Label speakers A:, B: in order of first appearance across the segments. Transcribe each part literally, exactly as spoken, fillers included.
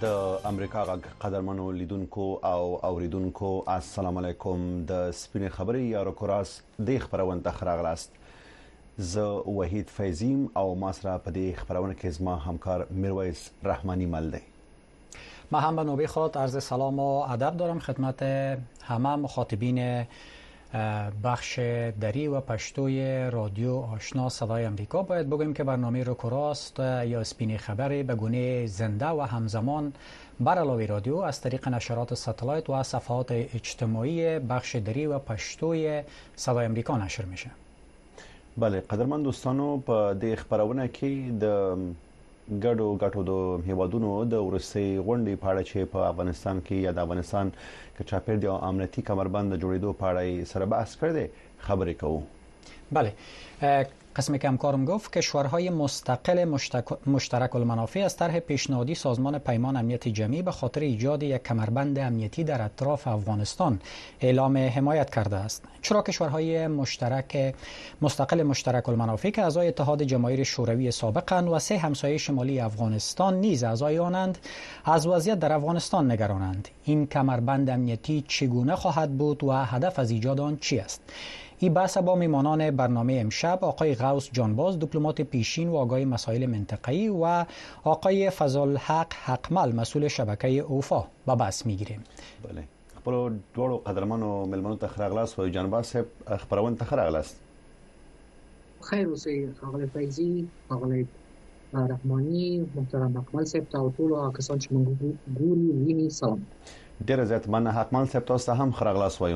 A: د امریکا غږ قدرمنو لیدونکو او اوریدونکو السلام علیکم. د سپینې خبرې یا روکراس د خبرونه ته خراغلاست. زه وحید فیضیم او ما سره په دې خبرونه کې زما همکار میرویس رحمانی مل دی.
B: ما هم به نوبه خود عرض سلام و ادب دارم خدمت همه مخاطبین بخش دری و پشتوی رادیو آشنا صدای امریکا. باید بگویم که برنامه روکراست یا سپینی خبری به گونه زنده و همزمان بر علاوه رادیو از طریق نشرات ساتلایت و صفحات اجتماعی بخش دری و پشتوی صدای امریکا نشر میشه.
A: بله قدرمن دوستانو، په دې خبرونه کې د ګډو ګټو د هیوادونو د ورسي غونډې په اړه چې په افغانستان کې یا د افغانستان کې چاپیر دی امنیتي کمربند جوړېدو په اړه سره بحث کړي خبرې کوو.
B: بله، قسمی که همکارم گفت کشورهای مستقل مشترک المنافع از طرح پیشنهادی سازمان پیمان امنیت جمعی به خاطر ایجاد یک کمربند امنیتی در اطراف افغانستان اعلام حمایت کرده است. چرا کشورهای مشترک مستقل مشترک المنافع که اعضای اتحاد جماهیر شوروی سابقند و سه همسایه شمالی افغانستان نیز اعضای آنند از وضعیت در افغانستان نگرانند. این کمربند امنیتی چگونه خواهد بود و هدف از ایجاد آن چی است؟ این بحث با میمانان برنامه امشب آقای غوث جانباز، دیپلمات پیشین و آگاه مسائل منطقه‌ای و آقای فضلحق حقمل، مسئول شبکه اوفا با بحث میگیریم.
A: بله، خبرو دوړو قدرمنو ملمنو ته خراغلاس و جانباز صاحب خبرونه ته خراغلاس.
C: خیر اوسئ آقای فیضی، آقای رحمانی، محترم حقمل صاحب ته او ټول کسان چې موږ ګوري ویني سلام.
A: ډیر زیات مننه. حقمل صاحب تاسو هم خراغلاس وایو.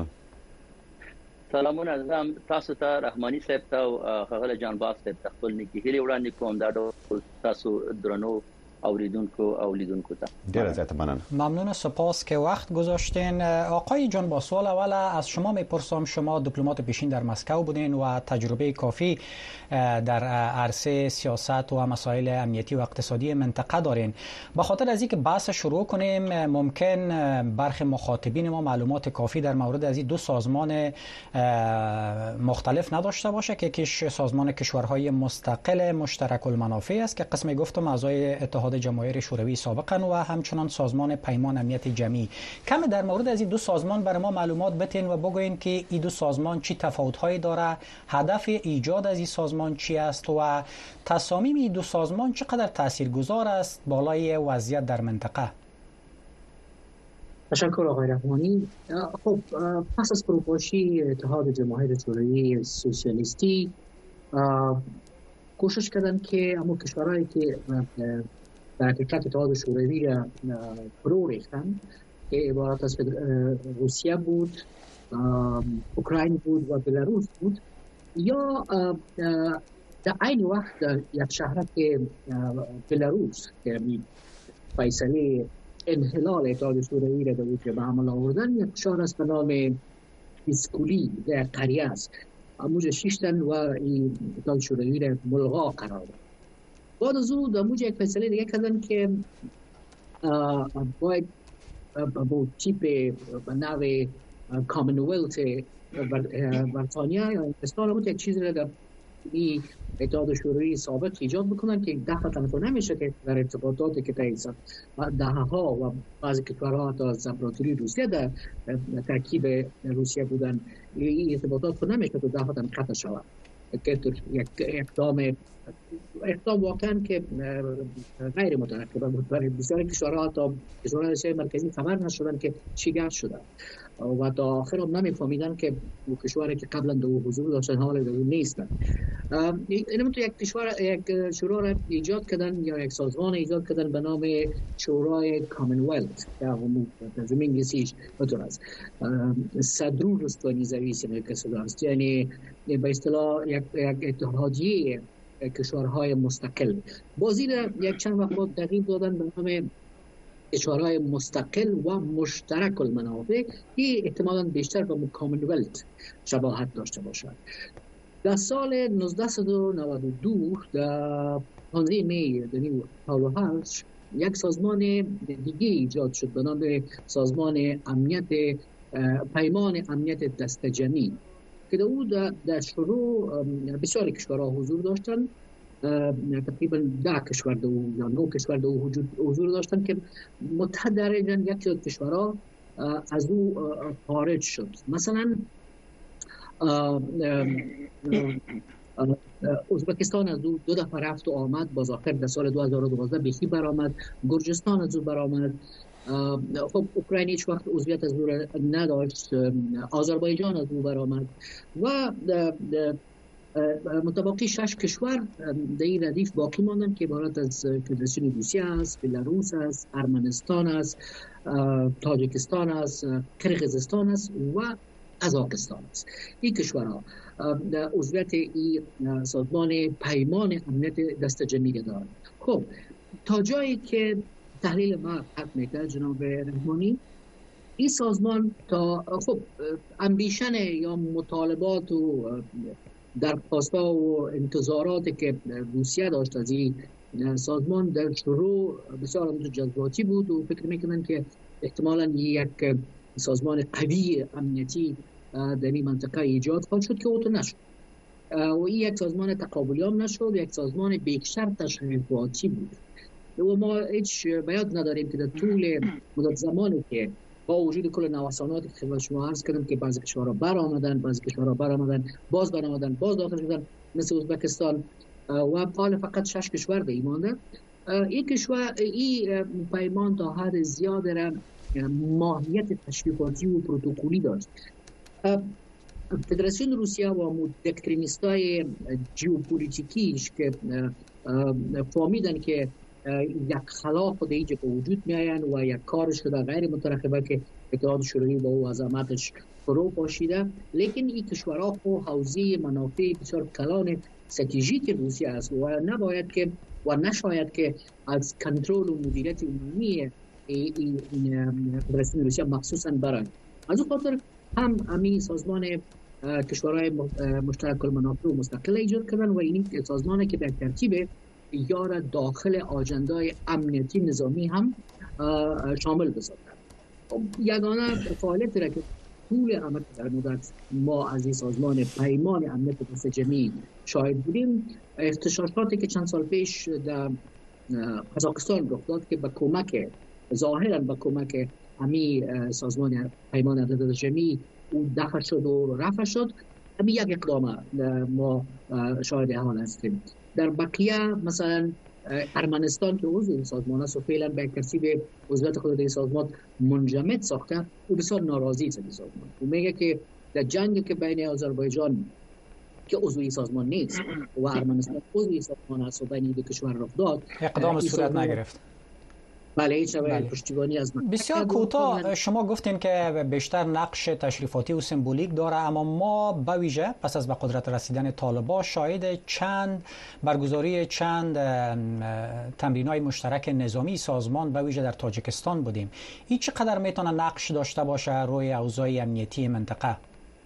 D: سلامونه عزیزم، تاسو ته رحمانی صاحب ته او خغل جانباز صاحب ته خپل نیکی هیله وړاندې کوم. دا ډول تاسو درنو اوریدونکو او لیدونکو ته
A: ډیر زیات مننه.
B: ممنون، سپاس که وقت گذاشتین. آقای جانباز، سوال اول از شما میپرسم. شما دیپلمات پیشین در مسکو بودین و تجربه کافی در عرصه سیاست و مسائل امنیتی و اقتصادی منطقه دارین. به خاطر از اینکه بحث شروع کنیم، ممکن برخی مخاطبین ما معلومات کافی در مورد از این دو سازمان مختلف نداشته باشه که یکیش سازمان کشورهای مستقل مشترک المنافع است که قسمی گفتم اعضای اتحاد جماهیر شوروی سابقن و همچنان سازمان پیمان امنیت جمعی. کم در مورد از این دو سازمان برای ما معلومات بتین و بگوین که این دو سازمان چی تفاوت‌هایی داره، هدف ایجاد از این سازمان چی است و تصامیم این دو سازمان چقدر تاثیرگذار است بالای وضعیت در منطقه.
C: تشکر آقای رحمانی. خب پس از فروپاشی اتحاد جماهیر شوروی سوسیالیستی کوشش کردن که اما کشورهایی که در حقیقت اتحاد شوروی را فرو ریختن که عبارت از روسیه بود، اوکراین بود و بلاروس بود، یا در عین وقت در یک شهرک بلاروس که فیصله انحلال اتحاد شوروی را در وجه به عمل آوردن، یک شهر است به نام اسکولی در قریه است. اموجه شیشتن و اتحاد شوروی را ملغا قرار داد. بعد از او در موجه یک فیصله دیگه کردن که باید با تیپ به نوع کامنولت برطانیه یا انگلستان بود یک چیزی را در اتحاد شوروی سابق ایجاد بکنن که ده تلفن نمیشه که در ارتباطاتی که تایید ده ها و بعضی کشورها تا از امپراتوری روسیه در ترکیب روسیه بودن، این ارتباطات رو نمیشه تو ده ها تن قطع شود. که یک اقدام اقدام واقعا که غیر مترقبه بود. برای بسیاری کشورها تا کشورهای آسیای مرکزی خبر نشدن که چی گشت شده و تا آخر هم نمیفهمیدن که کشوری که قبلا دو حضور داشتن حال دو نیستن. اینم تو یک کشور یک شورا را ایجاد کردن یا یک سازمان ایجاد کردن به نام شورای کامنولت که همون ترجمه انگلیسیش بطور است صدرورstvo نزاویسیه که است، یعنی به اصطلاح یک اتحادیه کشورهای مستقل. بازی را یک چند وقت بعد تغییر دادن به نام کشورهای مستقل و مشترک المنافع که احتمالاً بیشتر به کامنولت شباهت داشته باشد. در سال نوزده نود و دو در پانزده می در پاولو هالش یک سازمان دیگه ایجاد شد به نام سازمان امنیت پیمان امنیت دسته جمعی که در او در شروع بسیاری کشورها حضور داشتند تقریبا ده کشور دو یا نه کشور دو وجود حضور داشتن که متحد در یک از کشورها از او خارج شد. مثلا ازبکستان از او دو دفعه رفت و آمد، باز آخر در سال دو هزار و دوازده بیخی برآمد. گرجستان از او برآمد. خب اوکراین هیچ وقت عضویت از او نداشت. آذربایجان از او برآمد و متبقی شش کشور در این ردیف باقی ماندن که عبارت از فدراسیون روسیه است، بلاروس است، ارمنستان است، تاجیکستان است، قرقیزستان است و قزاقستان است. این کشورها عضویت این سازمان پیمان امنیت دست جمعی دارند. خب تا جایی که تحلیل ما حق میکرد جناب رحمانی، این سازمان تا خب امبیشن یا مطالبات و درخواست‌ها و انتظاراتی که روسیه داشت از این سازمان در شروع بسیار جذابی بود و فکر میکنن که احتمالاً یک سازمان قوی امنیتی در این منطقه ایجاد خواهد شد که اوتو نشد و این یک سازمان تقابلی هم نشد، یک سازمان بیشتر تشریفاتی بود و ما هیچ بیاد نداریم که در طول مدت زمانی که با وجود کل نوساناتی که خدمت شما عرض کردم که بعضی کشورها برآمدن، بعضی کشورها برآمدن، باز برآمدن، باز داخل شدن، مثل ازبکستان و حال فقط شش کشور باقی مانده. این کشور این پیمان تا حد زیاد را ماهیت تشریفاتی و پروتکلی داشت. فدراسیون روسیه و دکترینیستای ژئوپلیتیکیش که فهمیدن که یک خلاف در اینجا به وجود می آیند و یک کارش در غیر مترقبه که اتحاد شوروی با او عظمتش فرو پاشیده، لیکن این کشورها خو حوزه منافع بسیار کلان استراتژیک روسیه است و نباید که و نشاید که از کنترل و مدیریت عمومی فدراسیون روسیه مخصوصا برند. از اون خاطر هم امی سازمان کشورهای مشترک المنافع و مستقل ایجاد کردن و این سازمانی که به ترتیب یا داخل آجندای امنیتی نظامی هم شامل بسازند. یگانه فعالیتی را که طول عمر در مدت ما از این سازمان پیمان امنیت دست جمعی شاهد بودیم، اغتشاشاتی که چند سال پیش در قزاقستان رخ داد که به کمک ظاهرا به کمک همی سازمان پیمان امنیت دست جمعی اون دفع شد و رفع شد، همی یک اقدام ما شاهد حال هستیم. در بقیه مثلا ارمنستان که عضو این سازمان است و فعلا به ترتیب عضویت خود این سازمان منجمد ساخته و بسیار ناراضی است این سازمان و میگه که در جنگی که بین آذربایجان که عضو این سازمان نیست و ارمنستان عضو این سازمان است و بین این دو کشور رخ داد،
B: اقدام صورت نگرفت.
C: بله هیچ نوع پشتیبانی از من.
B: بسیار کوتاه شما گفتین که بیشتر نقش تشریفاتی و سمبولیک داره، اما ما به ویژه پس از به قدرت رسیدن طالبان شاهد چند برگزاری چند تمرین‌های مشترک نظامی سازمان به ویژه در تاجیکستان بودیم. این چقدر میتونه نقش داشته باشه روی اوضاع امنیتی منطقه؟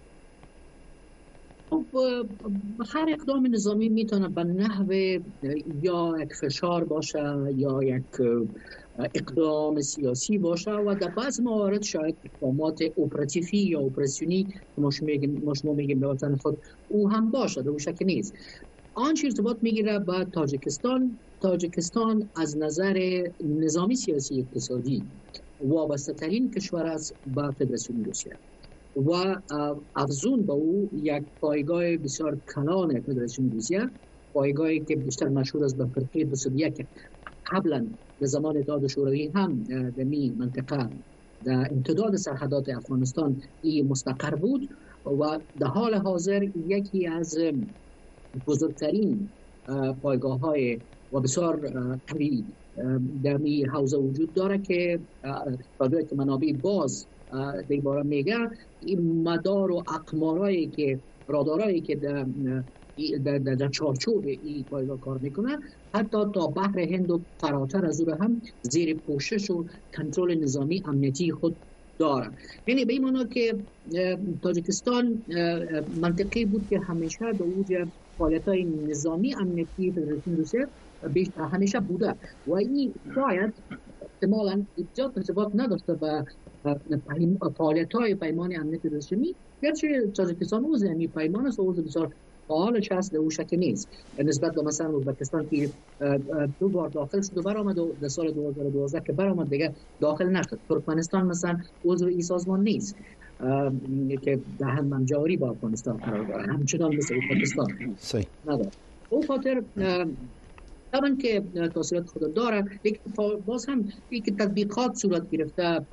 C: هر اقدام نظامی میتونه به نحو یا یک فشار باشه یا یک اقدام سیاسی باشه و در بعض موارد شاید اقدامات اپراتیفی یا اپراسیونی که ما شما میگیم به وطن خود او هم باشه، او شک نیست. آنچه ارتباط میگیره با تاجیکستان، تاجیکستان از نظر نظامی سیاسی اقتصادی وابسته ترین کشور است به فدراسیون روسیه و افزون به او یک پایگاه بسیار کلان فدراسیون روسیه، پایگاهی که بیشتر مشهور است به فرقه بیست و یک قبلا به زمان اتحاد شوروی هم در این منطقه در امتداد سرحدات افغانستان این مستقر بود و در حال حاضر یکی از بزرگترین پایگاه های و بسیار قوی در این حوزه وجود داره که راجع که منابع باز در این باره میگه این مدار و اقمارهایی که رادارهایی که در در, در, در چارچوب این پایگاه کار میکنه حتی تا بحر هند و فراتر از او هم زیر پوشش و کنترل نظامی امنیتی خود داره. یعنی به این معنی که تاجیکستان منطقی بود که همیشه به اوج فعالیت‌های نظامی امنیتی فدراسیون روسیه همیشه بوده و این شاید احتمالاً زیاد ارتباط نداشته به فعالیت‌های پیمان امنیت دست جمعی، گرچه تاجیکستان عضو این پیمان است و عضو بسیار فعالش هست او شک نیست نسبت به مثلا ازبکستان که دو بار داخل شد و برآمد و در سال دو هزار و دوازده که برآمد دیگه داخل نشد. ترکمنستان مثلا عضو این سازمان نیست که در هم جاری با افغانستان قرار داره، همچنان مثل پاکستان
A: صحیح
C: نداره. او خاطر طبعا که تاثیرات خود داره، لیکن باز هم یک تطبیقات صورت گرفته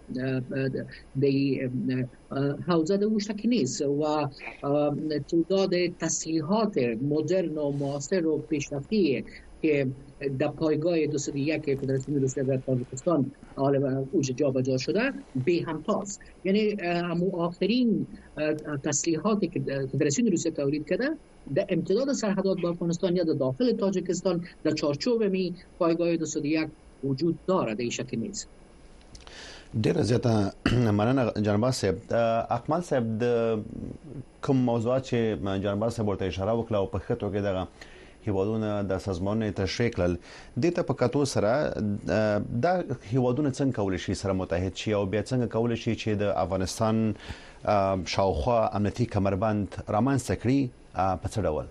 C: در حوزه او شک نیست و تعداد تسلیحات مدرن و معاصر و پیشرفتی که در پایگاه دو صد و یک فدراسیون روسیه و تاجیکستان حالا اوج جابجا شده به همتاست. یعنی همون آخرین تسلیحاتی که فدراسیون روسیه تولید کرده در امتداد سرحدات با افغانستان یا در داخل تاجیکستان در چارچوب می پایگاه دو صد و یک وجود داره، در شک نیست.
A: ډیر زیاته مننه جناب صاحب. اکمل صاحب د کوم موضوعات چې جناب صاحب ورته اشاره وکړه او په خطو کې دغه هیوادونه د سازمان تشریح کړل د ته په کتو سره د هیوادونه څنګه کول شي سره متحد شي او بیا څنګه کول شي چې د افغانستان شاوخوا امنیتي کمربند رامنځته کړي په څه ډول؟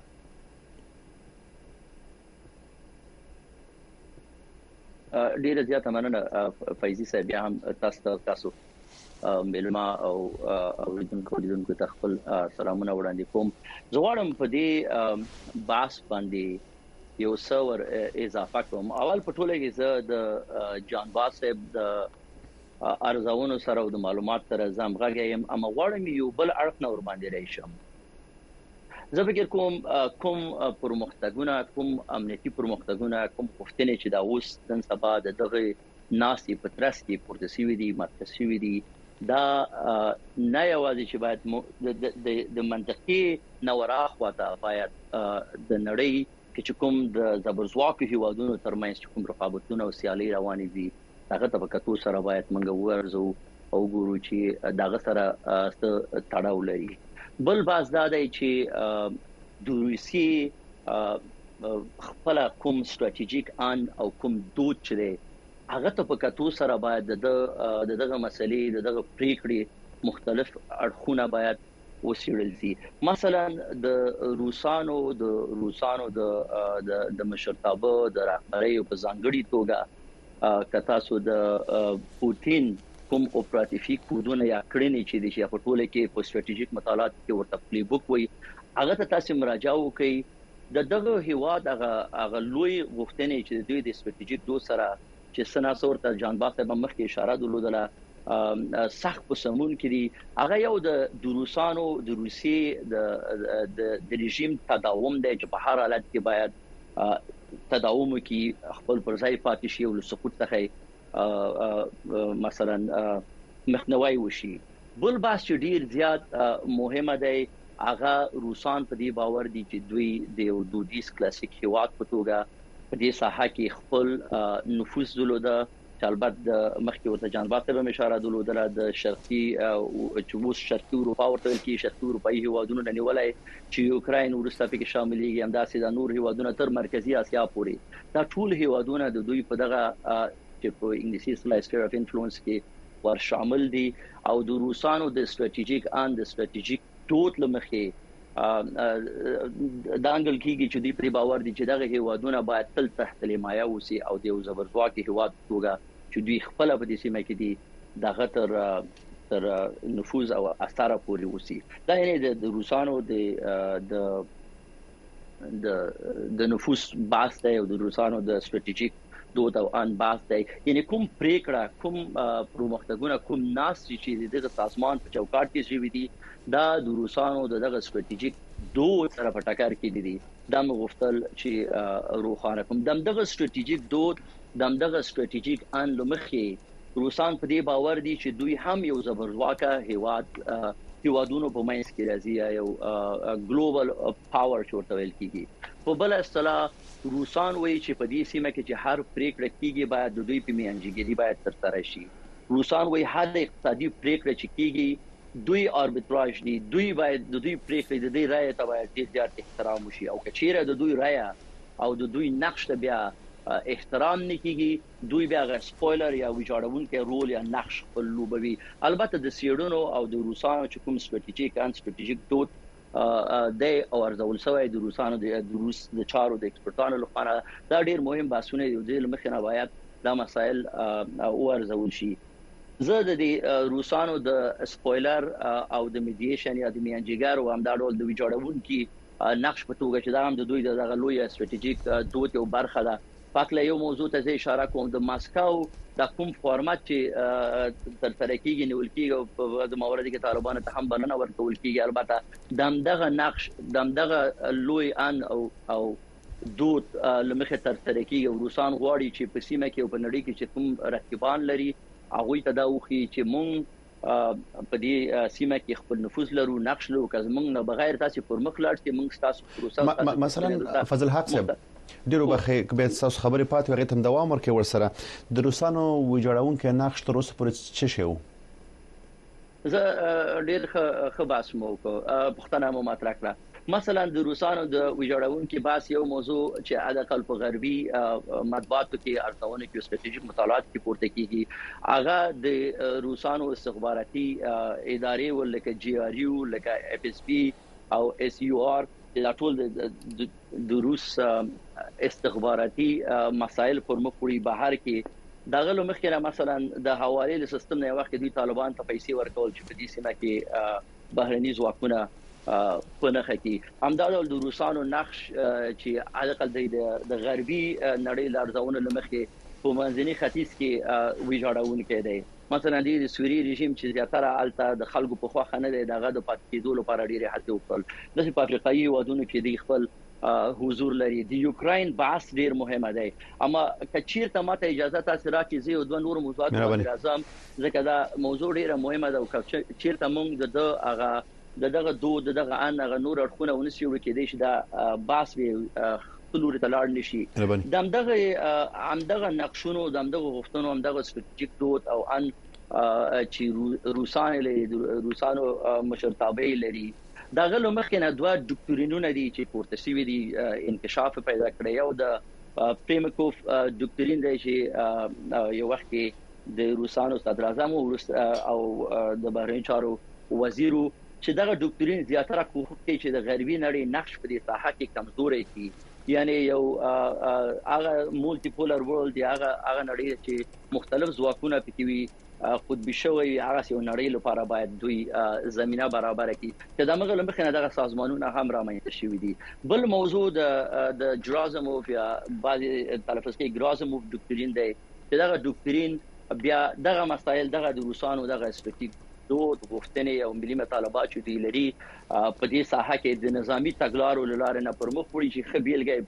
D: ډیره زیاته مننه فایزي صاحب. بیا هم تاسو تاسو ملما او اوریدونکو اوریدونکو ته خپل سلامونه وړاندې کوم. زه غواړم په دې بحث باندې یو څه ور اضافه کوم. اول په ټوله کې زه د جان باز صاحب د ارزونو سره او د معلومات سره زم غږیم، اما غواړم یو بل اړخ نه ور باندې راشم. زه فکر کوم کوم پرمختګونه کوم امنیتي پرمختګونه کوم غوښتنې چې دا اوس نن سبا د دغه ناسي پترس کې پورته شوی دي مطرح شوی دي دا نه یوازې چې باید د منطقي نورا خواته باید د نړۍ کې کوم د زبرځواکو هیوادونو ترمنځ کوم رقابتونه او سیالي روانې دي هغه ته په کتو سره باید موږ ورزو او ګورو چې دغه سره تړاو لري. بل باز دا دی چې د روسي خپل کوم ستراتیژیک ان او کوم دود چې هغه ته په کتو سره باید د دغه مسلې د دغه پریکړې مختلف اړخونه باید وسیړل شي. مثلا د روسانو د روسانو د د مشرتابه د رهبرۍ په ځانګړي توګه کتا سو د پوتین کوم اپراتیفي کودونه یا کړنې چې د شي په ټوله کې په ستراتیژیک مطالعات کې ورته پلی بوک وي هغه ته تاسو مراجعه وکړئ. د دغه هیواد هغه هغه لوی غوښتنې چې د دوی د ستراتیژیک دو سره چې سناسور ته جان باغ ته مخکې اشاره درلودله سخت پسمون کړي هغه یو د روسانو د روسي د د رژیم تداوم دی چې په هر حالت کې باید تداوم کې خپل پرځای پاتې شي او سقوط ته مثلا مخنوي وشي. بل باس چې ډیر زیات مهمه دی هغه روسان په دې باور دي چې دوی د دودیس کلاسیک هیواد په توګه په دې ساحه کې خپل نفوذ درلوده چې البته د مخکې ورته جانبات ته اشاره درلوده د شرقي او چوبوس شرقي اروپا ورته کې شرقي اروپایي هیوادونو نه نیولای چې یوکراین ورسته پکې شاملېږي همداسې د نور هیوادونو تر مرکزی اسیا پورې دا ټول هیوادونه د دوی په دغه چې په انګلیسي سره سفیر اف انفلوئنس کې ور شامل دي او د روسانو د ستراتیژیک ان د ستراتیژیک دوت لمخې د انګل کېږي چې دوی پر باور دي چې دغه هیوادونه باید تل تحت حمایه وسی او د زبرځواکي هیواد توګه چې دوی خپل په دې سیمه کې دي دغه تر تر نفوذ او اثر پورې وسی. دا یعنی د روسانو د د د نفوذ باس دی او د روسانو د ستراتیژیک دوت او ان باس دی. یعنی کوم پریکړه کوم پرمختګونه کوم ناس چې دغه سازمان په چوکاټ کې شوی دي دا د روسانو دغه ستراتیژیک دوت سره په ټکر کې دي. دا مغفتل چې روخانه کوم دغه ستراتیژیک دوت دغه ستراتیژیک ان لمخې روسان په دې باور دي چې دوی هم یو زبرځواکه هیواد هیوادونو په منځ کې راځي یو ګلوبل پاور چورته ویل کیږي. په بل اصطلاح روسان وایي چې په دې سیمه کې چې هر پریکړه کیږي باید د دوی په میانجیګری باید ترسره شي. روسان وایي هر اقتصادي پریکړه چې کیږي دوی آربیتراژ دي، دوی باید د دوی پریکړې د دې رائے ته باید ډیر زیات احترام وشي او کچېره د دوی رائے او د دوی نقش ته بیا احترام نه کیږي دوی بیا غ سپویلر یا ویجاړون کې رول یا نقش خپل لوبوي. البته د سیډونو او د روسانو چې کوم ستراتیژیک ان ستراتیژیک دوت د او ارزول شوی د روسانو د روس د چارو د ایکسپرتانو لپاره دا ډیر مهم بحثونه دي د مخینه باید دا مسائل او ارزول شي. زه د روسانو د سپویلر او د میډییشن یا د میانجیګر او هم دا ډول د ویجاړون کې نقش په توګه چې دا هم د دوی د لوی استراتیژیک دوت یو برخه ده. پاکله یو موضوع ته اشاره کوم د ماسکو د کوم فارمات چې تر ترکیږي نیول کیږي په د مورد کې طالبان ته هم بلنه ورکول کیږي. البته دمدغه نقش دمدغه لوی ان او او دوت لمخه تر ترکیږي روسان غواړي چې په سیمه کې او په نړۍ کې چې کوم رقیبان لري هغه ته دا وخی چې مونږ په دې سیمه کې خپل نفوذ لرو نقش لرو که مونږ نه بغیر تاسو پر مخ لاړ چې مونږ تاسو پروسه
A: مثلا فضل حق صاحب ډیرو بخې کبه تاسو خبرې پاتې وغه تم دوام ورکړي ورسره د روسانو ویجاړون کې نقش تر اوسه پورې څه شو؟
D: زه ډیر ښه باس مو کو پښتنه مو مطرح کړه. مثلا د روسانو د ویجاړون کې باس یو موضوع چې عادت په غربي مطبوعاتو کې ارتاونه کې استراتیژیک مطالعات کې پورته کیږي هغه د روسانو استخباراتي ادارې ولکه جی آر یو لکه اف اس پی او اس یو آر دا ټول د روس استخباراتي مسائل پر مخ وړي بهر کې دغه مخکره مثلا د حواله سیستم نه وخت دوی طالبان ته پیسې ورکول چې په دې سیمه کې بهرني ځواکونه په نخ کې همدارال د روسانو نقش چې علاقه د غربي نړۍ لارځونه لمخې په منځني ختیځ کې ویجاړون کې دی. مثلا د سوریي رژیم چې زیاتره الته د خلکو په خوا نه دی دغه د پات کېدو لپاره ډیره هڅه وکړل. د افریقایي ودونو کې دی خپل حضور لري. د یوکرين بحث ډیر مهمه دی اما کچیرته ماته اجازه تاسو راکړئ زه دوه نور موضوعات راځم ځکه دا موضوع ډیره مهمه ده او کچیرته موږ د هغه دغه دوه دغه ان هغه نور اړخونه ونسیو کې دی چې دا باس وی خلور ته لاړ نشي. دمدغه همدغه نقشونو دمدغه غوښتنو همدغه استراتیژیک دوت او ان چې روسان له روسانو مشرتابه لري دغه لمخې نه دوه ډکټرینونه دي چې پورته شوی دي انکشاف پیدا کړی او د پریمکوف ډکټرین دی چې یو وخت کې د روسانو صدر اعظم او د بهرنی چارو وزیرو چې دغه ډکټرین زیاتره کوښښ کوي چې د غربي نړۍ نقش په دې ساحه کې کمزوري شي. یعنی یو هغه مولټی پولر ورلد دی هغه هغه نړۍ چې مختلف ځواکونه پکې وي قطبي شوی هغه یو نړۍ لپاره باید دوی زمينه برابر کړي چې د مغل مخنه دغه سازمانونه هم رامنځته شوي دي. بل موضوع د د جرازموف یا بعضي تلفظ کې ګرازموف ډکټرین دی چې دغه ډکټرین بیا دغه مسایل دغه د روسانو دغه استراتیژیک دوت غوښتنې او ملي مطالبات چې دی لري په دې ساحه کې د نظامی تګلارو لاره نه پر مخ وړي چې خبيلګي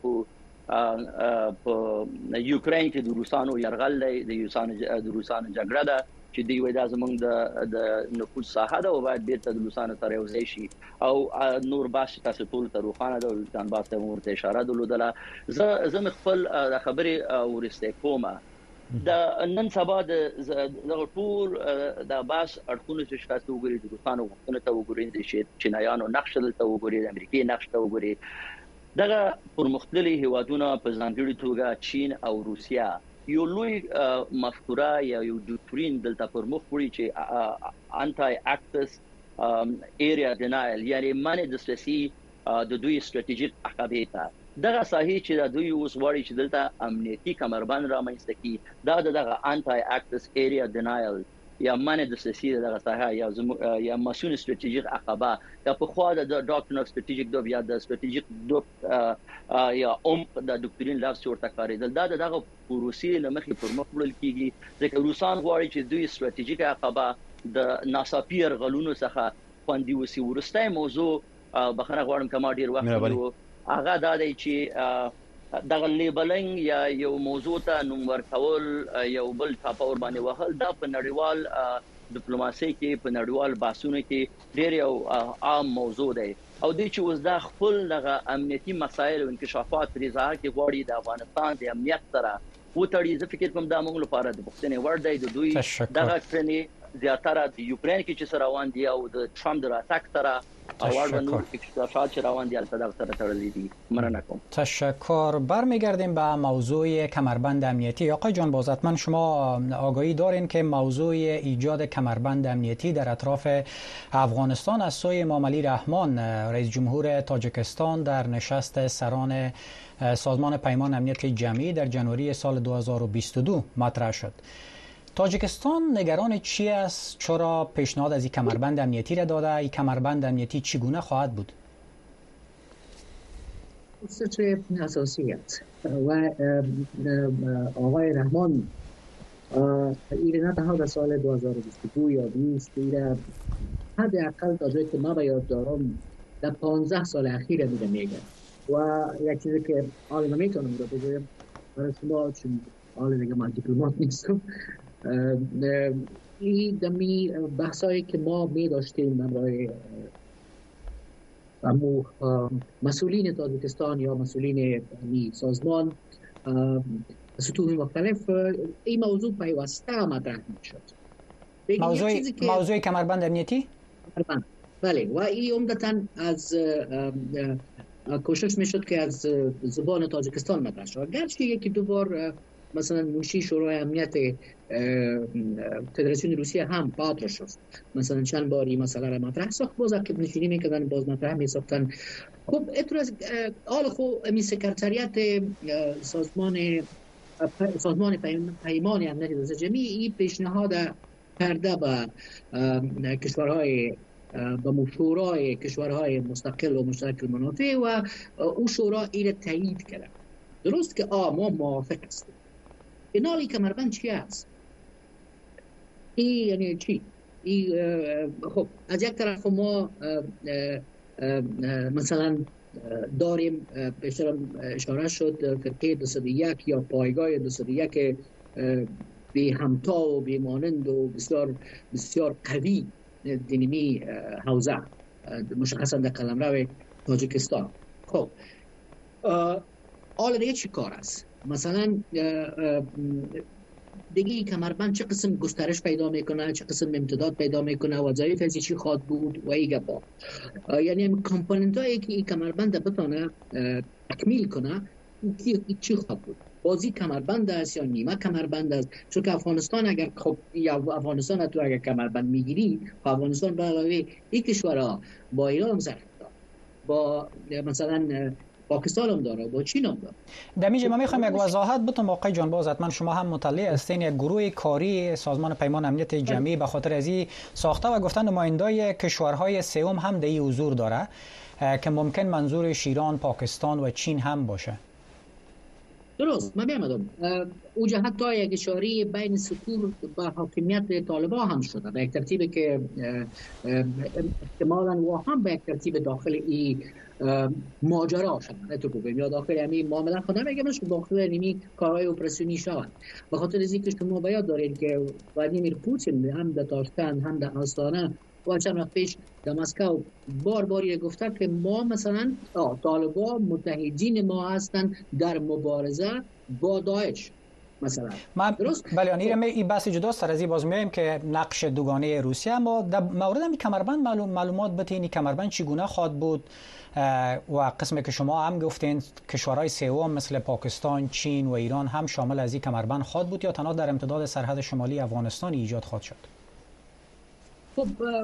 D: په په یوکرين کې د روسانو يرغل دی د روسانو د روسانو جګړه ده چې دی وای دا زمونږ د د نفوذ ساحه ده او باید بیرته د روسانو سره یو ځای شي او نور باش تاسو ټول ته روخانه د ځان باسته ورته اشاره درلودله. زه زه خپل د خبرې ورسته کومه د نن سبا د ټول د باس اړخونو چې تاسو وګورئ د روسانو غوښتنه ته وګورئ د چینایانو نقش ته وګورئ د امریکای نقش ته وګورئ دغه پرمختللي هیوادونه په ځانګړي توګه چین او روسیا یو لوی مفکوره یا یو ډکټرین دلته پر مخ وړي چې انټای اکسس ایریا ډینایل یعنی معنی د سیاسي د دوی استراتیژیک عقبه ته دغه صحیح چې د دوی اوس وړي چې دلته امنیتي کمربند رامنځته کی دا دغه انټای اکسس ایریا ډینایل یا معنی د سیاسي دغه صحه یا یا مسون استراتیژیک عقبه یا په خوا د ډاکټرین اف استراتیژیک دوب یا د استراتیژیک دوب یا اوم د ډکټرین لفظ ورته کاریدل دا دغه پروسې لمخې پر مخ وړل کیږي ځکه روسان غواړي چې دوی استراتیژیک عقبه د ناصافي غلونو څخه خوندي وسی ورسته موضوع بخره غواړم کما ډیر وخت هغه دا دی چې دغه لیبلینګ یا یو موضوع ته نوم ورکول یو بل ټاپور باندې وهل دا په نړیوال ډیپلوماسي کې په نړیوال بحثونو کې ډېر یو عام موضوع دی او د چې اوس دا خپل دغه امنیتي مسایل او انکشافات ریزه کې غوړي د افغانستان د امنیت سره و تړي. زه فکر کوم دا موږ لپاره د پښتنې ور دی د دوی دغه کړنې زیاتره د یوکرين کې چې روان دي او د ټرمپ د راتګ سره اول نور اقتصاد چې روان دي البته سره تړلې دي. مننه کوم.
B: تشکر. برمیگردیم به موضوع کمربند امنیتی. آقای جان بازرگان، شما آگاهی دارین که موضوع ایجاد کمربند امنیتی در اطراف افغانستان از سوی امام علی رحمان رئیس جمهور تاجیکستان در نشست سران سازمان پیمان امنیت جمعی در جنوری سال دو هزار و بیست و دو مطرح شد. تاجیکستان نگران چی است؟ چرا پیشنهاد از این کمربند امنیتی را داده؟ این کمربند امنیتی چگونه خواهد بود؟
C: خصوص اساسی است و آقای رحمان این نه تنها در سال دو هزار و بیست و دو یا بیست، این حداقل تا جایی که ما به یاد دارم در پانزده سال اخیر میگه میگه و یک چیزی که حالا نمیتونم رو بگویم برای شما، چون حالا دیگه من دیپلمات نیستم. این دمی بحثایی که ما می داشتیم برای امو مسئولین تاجیکستان یا مسئولین سازمان سطوح مختلف، این موضوع پیوسته مطرح میشد.
B: موضوع موضوع کمربند امنیتی؟
C: بله، و این عمدتاً از کوشش میشد که از زبان تاجیکستان مطرح شد. گرچه یکی دو بار مثلا منشی شورای امنیت فدراسیون روسیه هم پاتر شد، مثلا چند باری مسئله را مطرح ساخت، باز عقب نشینی میکردن، باز مطرح میساختن. خب اتراز آل خو امی سکرتریات سازمان سازمان پیمان امنیت جمعی این پیشنهاد کرده به کشورهای به مشورای کشورهای مستقل و مشترک المنافع و او شورا این تایید کرده. درست که آ ما موافق هستیم. اینالی کمربند چی است؟ این یعنی چی؟ این خب از یک طرف ما مثلا داریم بیشتر اشاره شد فرقه دویست و یک یا پایگاه دویست و یک بی همتا و بی مانند و بسیار بسیار قوی دینمی حوزه مشخصا در قلمرو تاجیکستان. خب حالا دیگه چی کار است؟ مثلا دیگه کمربند چه قسم گسترش پیدا میکنه، چه قسم امتداد پیدا میکنه، وظایف از چی خواد بود و ایگه با یعنی کامپوننت هایی که این کمربند بتونه تکمیل کنه چی خواد بود. بازی کمربند است یا نیمه کمربند است؟ چون که افغانستان اگر خب یا افغانستان تو اگر کمربند میگیری، افغانستان به علاوه این کشورها با ایران هم ضرر داره، با مثلا پاکستان هم داره، با چین هم داره.
B: دمیجه ما میخوایم یک وضاحت بدم آقای جان باز، حتما شما هم مطلع هستین. یک گروه کاری سازمان پیمان امنیت جمعی به خاطر از این ساخته و گفتن نمایندای کشورهای سوم هم در این حضور داره که ممکن منظورش ایران، پاکستان و چین هم باشه.
C: درست، من میامدم اوجه حتی یک اشاره بین سطور با حاکمیت طالبان هم شده به یک ترتیبی که احتمالاً و هم به یک ترتیب داخل این ماجرا شد، نه تو بگیم یا داخل همین معامله خود نمیگم که داخل همین کارهای اپراسیونی شد. به خاطر از اینکه شما باید دارید که ولادیمیر پوتین هم در تاشکند هم در آستانه و چند وقت پیش در مسکو بار باری گفته که ما مثلا طالبان متحدین ما هستند در مبارزه با داعش مثلا.
B: درست؟ بله، این این بحث جداست. سر از این باز میایم که نقش دوگانه روسیه، اما در مورد این کمربند معلوم معلومات بتین کمربند چگونه خواد بود و قسمی که شما هم گفتین کشورهای سوم مثل پاکستان، چین و ایران هم شامل از این کمربند خواد بود یا تنها در امتداد سرحد شمالی افغانستان ایجاد خواد شد؟
C: خب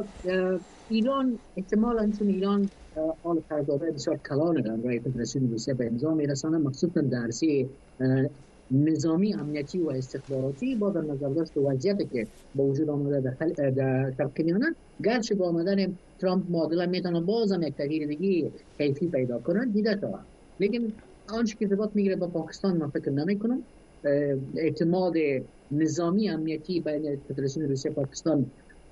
C: ایران احتمالاً چون ایران حال قراردادهای بسیار کلان دارن برای فدراسیون روسیه به امضا میرسانه، مخصوصاً در عرصه نظامی امنیتی و استخباراتی با در نظر داشت وضعیتی که با وجود آمده در در شرق میانه، گرچه با آمدن ترامپ معادله میتونه بازم یک تغییر دیگه کیفی پیدا کنه دیده شود، لیکن آنچه که ارتباط میگیره با پاکستان من فکر نمی کنم اعتماد نظامی امنیتی بین فدراسیون روسیه و پاکستان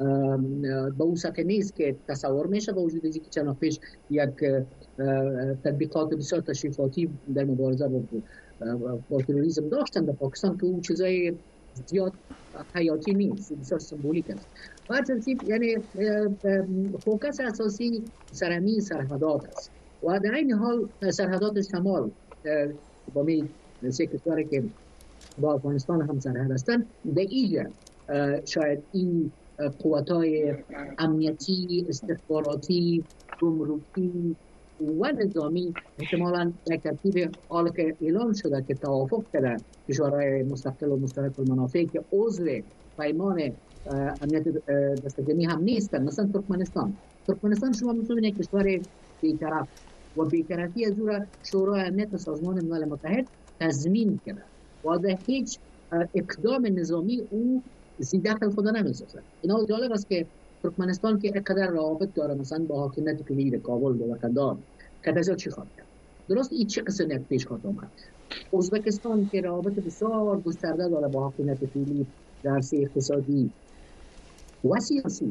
C: به اون سطح نیست که تصور میشه، با وجود اینکه چند پیش یک تطبیقات بسیار تشریفاتی در مبارزه با تروریسم داشتن در پاکستان که اون چیزای زیاد حیاتی نیست، بسیار سمبولیک است. و ترتیب یعنی فوکس اساسی سرمی سرحدات است و در این حال سرحدات شمال با می سه کشوری که با افغانستان هم سرحد هستند، در اینجا شاید این قوت‌های امنیتی، استخباراتی، گمرکی و نظامی احتمالاً یک ترتیب حال که اعلام شده که توافق کردن کشورهای مستقل و مشترک المنافع که عضو پیمان امنیت دستگیری هم نیستن، مثلا ترکمنستان. ترکمنستان شما می‌بینید کشور بی‌طرف و بی‌طرفی از او شورای امنیت سازمان ملل متحد تضمین کرده و در هیچ اقدام نظامی او دخل خود نمی‌سازد. اینا جالب است که ترکمنستان که اینقدر روابط داره مثلا با حاکمیت کلی کابل و وطندار کدازا چی خواهد کرد؟ درست این چه قسم یک پیش خواهد آمد؟ ازبکستان که روابط بسیار گسترده داره با حاکمیت کلی در عرصه اقتصادی و سیاسی.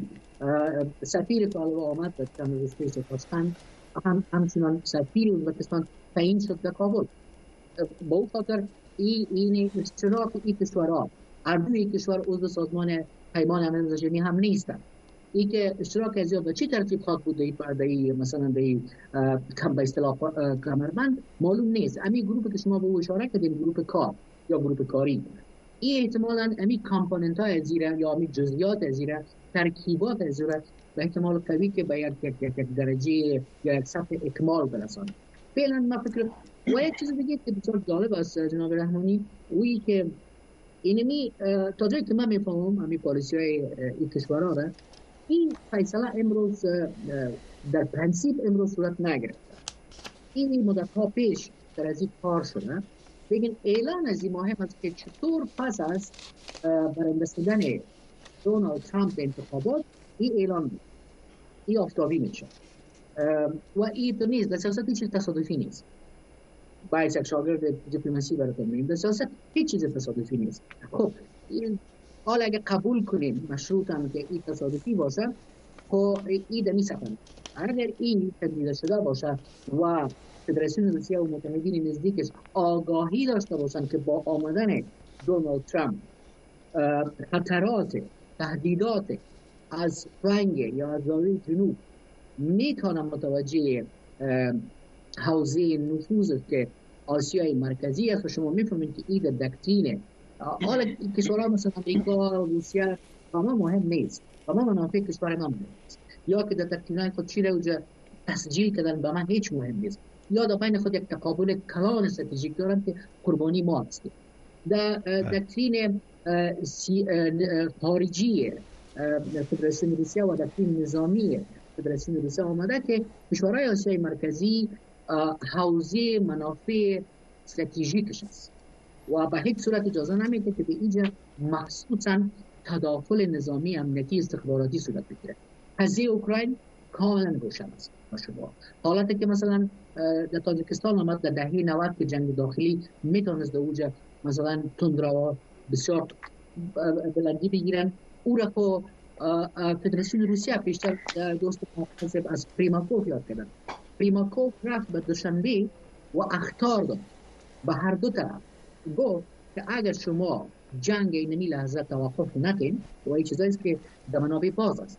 C: سفیر طالب آمد در چند روز پیش تاشکند، هم همچنان سفیر ازبکستان تعیین شد در کابل. با اون خاطر این این اشتراک این کشورها، هر دوی کشور عضو سازمان پیمان امنیت دستگیری هم نیستند. این که اشتراک از به چه ترتیب خواهد بود در مثلا در کم به اصطلاح کمربند معلوم نیست. همین گروه که شما به او اشاره کردین، گروه کار یا گروه کاری، این احتمالاً همین کامپوننت های زیره یا همین جزئیات زیره، ترکیبات زیره به احتمال قوی که به یک درجه یا یک سطح اکمال برسند. فعلا من فکر و یک چیز دیگه که بسیار جالب است جناب رحمانی، اویی که اینمی تا جایی که من میفهمم همین پالیسی های این کشورها را، این فیصله امروز در پرنسیپ امروز صورت نگرفته. این مدت ها پیش در از این کار شده. بگین اعلان از این مهم است که چطور پس از برنده شدن دونالد ترامپ در انتخابات این اعلان بود، این آفتابی میشه و این تو نیست، در سیاست هیچ چیز تصادفی نیست. باید یک شاگرد دیپلماسی براتون میگم، در سیاست هیچ چیز تصادفی نیست. خب حالا اگه قبول کنیم مشروطاً که این تصادفی باشه، خب این دمی سفن اگر این تدبیر شده باشه و فدراسیون روسیه و متحدین نزدیکش آگاهی داشته باشند که با آمدن دونالد ترامپ خطرات تهدیدات از فلنگ یا از زاویه جنوب میتونن متوجه حوزه نفوذ که آسیای مرکزی است و شما میفهمید که این دکترین حالا کشورها مثل امریکا و روسیه با ما مهم نیست، با ما منافع کشور ما مهم نیست، یا که در دکترین خود چی رو تسجیل کردن با من هیچ مهم نیست، یا در بین خود یک تقابل کلان استراتژیک دارن که قربانی ما هستیم. در دکترین خارجی فدراسیون روسیه و دکترین نظامی فدراسیون روسیه آمده که کشورهای آسیای مرکزی حوزه منافع استراتژیکش است و به هیچ صورت اجازه نمیده که به اینجا مخصوصا تداخل نظامی امنیتی استخباراتی صورت بگیره. قضیه اوکراین کاملا روشن است. شما حالتی که مثلا در تاجیکستان آمد در دهه نود که جنگ داخلی میتونست در اوج مثلا تندرو بسیار بلندی بگیرن، او را خو فدراسیون روسیه پیشتر دوست محتسب از پریماکوف یاد کردن. پریماکوف رفت به دوشنبه و اخطار داد به هر دو طرف، گفت که اگر شما جنگ اینمی لحظه توقف نکنید و این چیزاییست که در منابع باز است،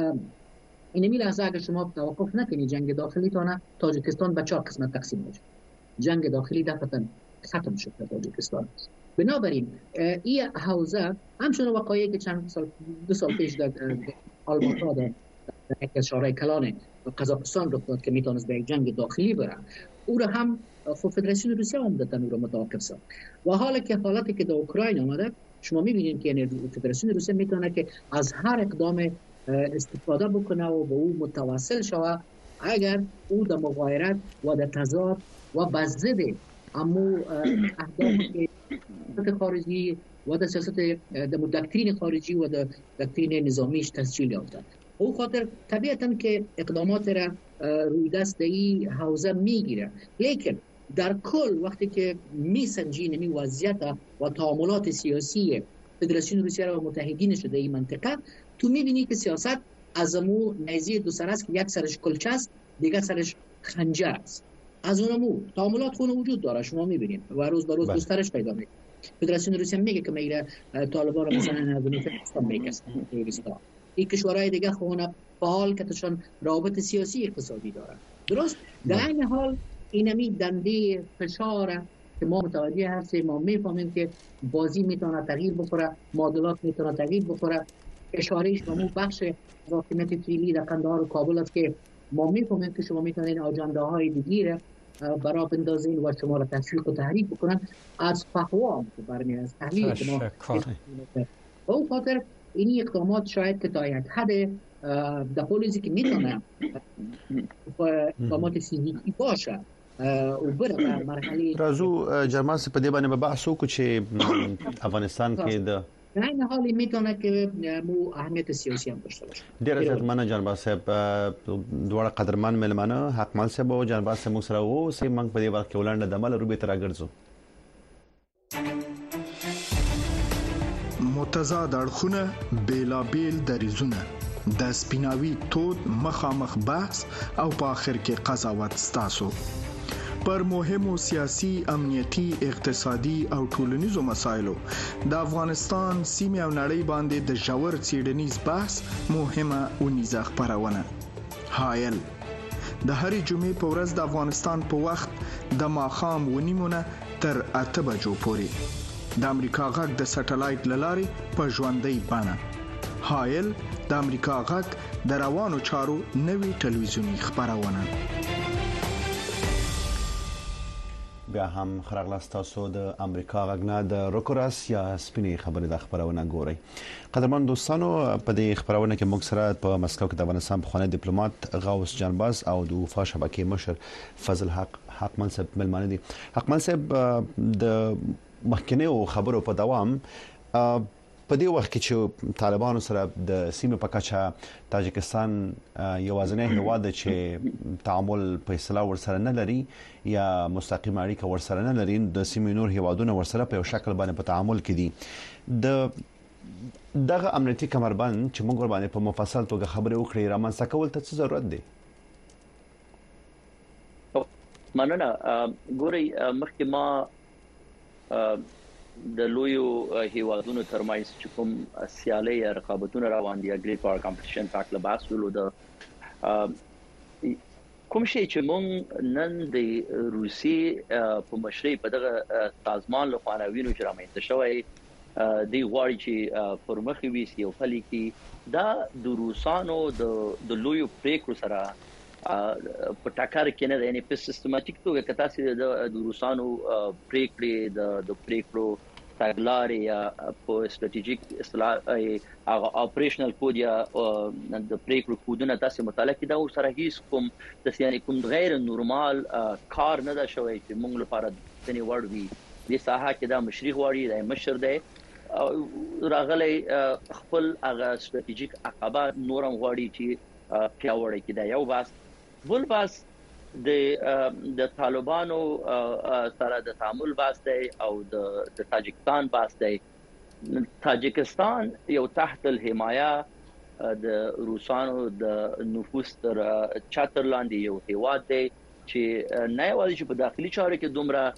C: اینمی لحظه اگر شما توقف نکنید جنگ داخلی تانه تاجیکستان به چهار قسمت تقسیم میشه. جنگ داخلی دفعتاً ختم شد در تاجیکستان. بنابراین این حوزه همچنان وقایعی که چند سال دو سال پیش در آلماتا در یک از شهرهای کلان قزاقستان رخ داد که میتونست به جنگ داخلی بره، او را هم فدراسیون روسیه عمدتاً او را متوقف ساخت. و حالا که حالتی که در اوکراین آمده، شما میبینید که فدراسیون روسیه میتونه که از هر اقدام استفاده بکنه و به او متواصل شود اگر او در مغایرت و در تضاد و بضد امو اهدافی که خارجی و در سیاست در دکترین خارجی و در دکترین نظامیش تسجیل یافته. او خاطر طبیعتاً که اقدامات را روی دست این حوزه میگیره، لیکن در کل وقتی که میسنجی نمی وضعیت و تعاملات سیاسی فدراسیون روسیه و متحدینش در این منطقه، تو میبینی که سیاست از امو نیزه دو سر است که یک سرش کلچه است، دیگر سرش خنجر است. از اونمو تعاملات خونه وجود داره، شما میبینید و روز به روز گسترش پیدا میکنه. فدراسیون روسیه میگه که میره طالبان رو مثلا از افغانستان میکشه، این کشورهای دیگه خونه فعال که تشان روابط سیاسی اقتصادی داره. درست در این حال اینمی دنده فشار که ما متوجه هستیم، ما میفهمیم که بازی میتونه تغییر بخوره، معادلات میتونه تغییر بخوره اشارهش به اون بخش حاکمیت فعلی در قندهار و کابل است که ما میفهمیم که شما میتونید اجنده های دیگه برای بندازین و شما را تشویق و تحریک بکنن از فهوام که برمی از تحلیل که ما به اون خاطر این اقدامات شاید که تا یک حد در پولیسی که میتونه اقدامات فیزیکی باشه و بره به مرحله
A: رازو جرماس په دې باندې به بحث وکړو چې افغانستان کې د
C: در این حال میتونه که مو اهمیت سیاسی هم داشته باشه.
A: ډیر زیات مننه جنباز صاحب دوه قدرمن ملمانه حقمل صاحب او جنباز صاحب سره وو سي موږ په دې وخت کې ولنډه د مل روبې تر اګرځو
E: متضاد اړخونه بیلابیل دریزونه د سپیناوي تود مخامخ بحث او په اخر کې قضاوت ستاسو پر مهمو سیاسي امنیتي اقتصادي او ټولنیزو مسایلو د افغانستان سیمه او نړۍ باندې د ژور څېړنیز بحث مهمه ونیزه خبرونه حایل د هرې جمعې په ورځ د افغانستان په وخت د ماخام ونیمونه تر اته بجو پورې د امریکا غږ د سټلایټ لارې په ژوندۍ بڼه حایل د امریکا غږ د روانو چارو نوي ټلویزیونی خبرونه
A: بیا هم خراغلاست تاسو د امریکا غږ د روکوراس یا سپینې خبرې د خبرونه ګورئ قدرمن دوستانو په دې خبرونه کې موږ سره په مسکو کې د افغانستان پخوانی ډیپلوماټ غوث جانباز او د وفا شبکې مشر فضل حق حقمل صاحب ملمانه دي حقمل صاحب د مخکنیو خبرو په دوام په دې وخت کې چې طالبانو سره د سیمه په کچه تاجکستان یوازینی هیواد چې تعامل په اصطلاح ورسره نه لري یا مستقیم اړیکه ورسره نه لري د سیمه نور هیوادونو ورسره په یو شکل باندې په تعامل کې دي د دغه امنیتي کمربند چې موږ ور باندې په مفصل توګه خبرې وکړې رامنځته کول ته څه ضرورت دی
D: مننه ګوري مخکې ما د لویو هیوادونو ترمنځ چې کوم سیالي یا رقابتونه روان دي اګری پاور کمپټیشن پاک له بحث ولو د کوم شي چې مونږ نن د روسي په مشرۍ په دغه سازمان له خوا وینو چې رامنځته شوی دی غواړي چې پرمخ وي او فلي کې دا د روسانو د لویو پریکړو سره په ټاکر کې نه دی یعنی په سیستماتیک توګه کتا سي د روسانو پریکړې د پریکړو تګلارې یا په ستراتیژیک اصطلاح هغه اپریشنل کود یا د پریکړو کودونه تاسو مطالعه کړئ دا سره هیڅ کوم د یعنی کوم غیر نورمال کار نه دا شوی چې موږ لپاره د نیوړ وی د ساحه کې دا مشري غواړي د مشر دی راغلي خپل هغه ستراتیژیک عقبات نورم غواړي چې پیاوړی کړي دا یو بس بل بس د د طالبانو سره د تعامل واسطه او د تاجکستان واسطه تاجکستان یو تحت الحمایه د روسانو د نفوذ تر چتر لاندې یو هیواد دی چې نه یوازې چې په داخلي چارو کې دومره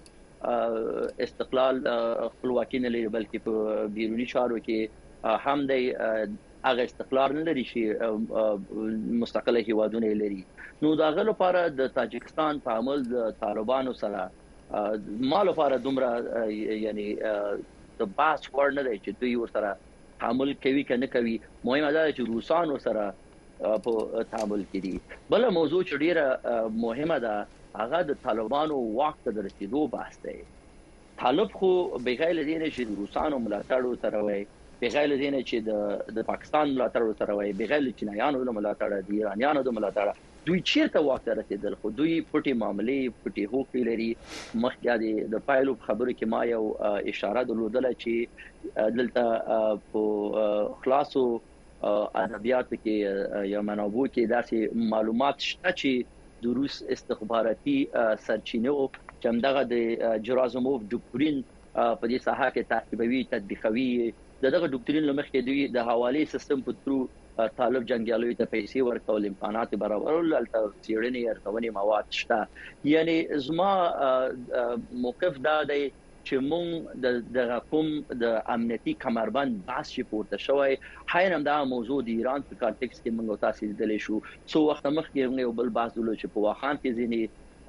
D: استقلال خپلواکي نه لري بلکې په بیرونی چارو کې هم د هغه استقلال نه لري چې مستقله هیوادونه لري نو دا غل لپاره د تاجکستان تعامل د طالبانو سره مال لپاره دومره یعنی د باس ور نه دی چې دوی ورسره تعامل کوي کنه کوي مهمه ده چې روسانو سره په تعامل کوي بل موضوع چې ډیره مهمه ده هغه د طالبانو وخت د رسیدو بحث دی طالب خو بغیر دینه چې روسانو ملاتړ سره وي بغیر دینه چې د د پاکستان ملاتړ سره وي بغیر چینایانو ملاتړ دي ایرانیانو د ملاتړ دوی چیرته وخت رسیدل خو دوی پټي معاملې پټي حقوق لري مخکې د پایلو خبرو کې ما یو اشاره درلودله چې دلته په خلاصو ادبیات کې یا منابع کې داسې معلومات شته چې د روس استخباراتي سرچینو چې دغه د جرازموف ډوکټرین په دې ساحه کې تعقیبوي تطبیقوي دغه ډوکټرین لمخې دوی د حواله سیستم په ترو طالب جنگیالوی ته پیسې ورکول امکانات برابرول الته سیړنی ارتونی مواد شته یعنی زما موقف دا دی چې مونږ د کوم د امنیتي کمربند بحث چې پورته شوی حیرم دا موضوع د ایران په کانټیکس کې مونږ تاسو دلې شو څو وخت مخکې یو بل بحث ولو چې په واخان کې ځینی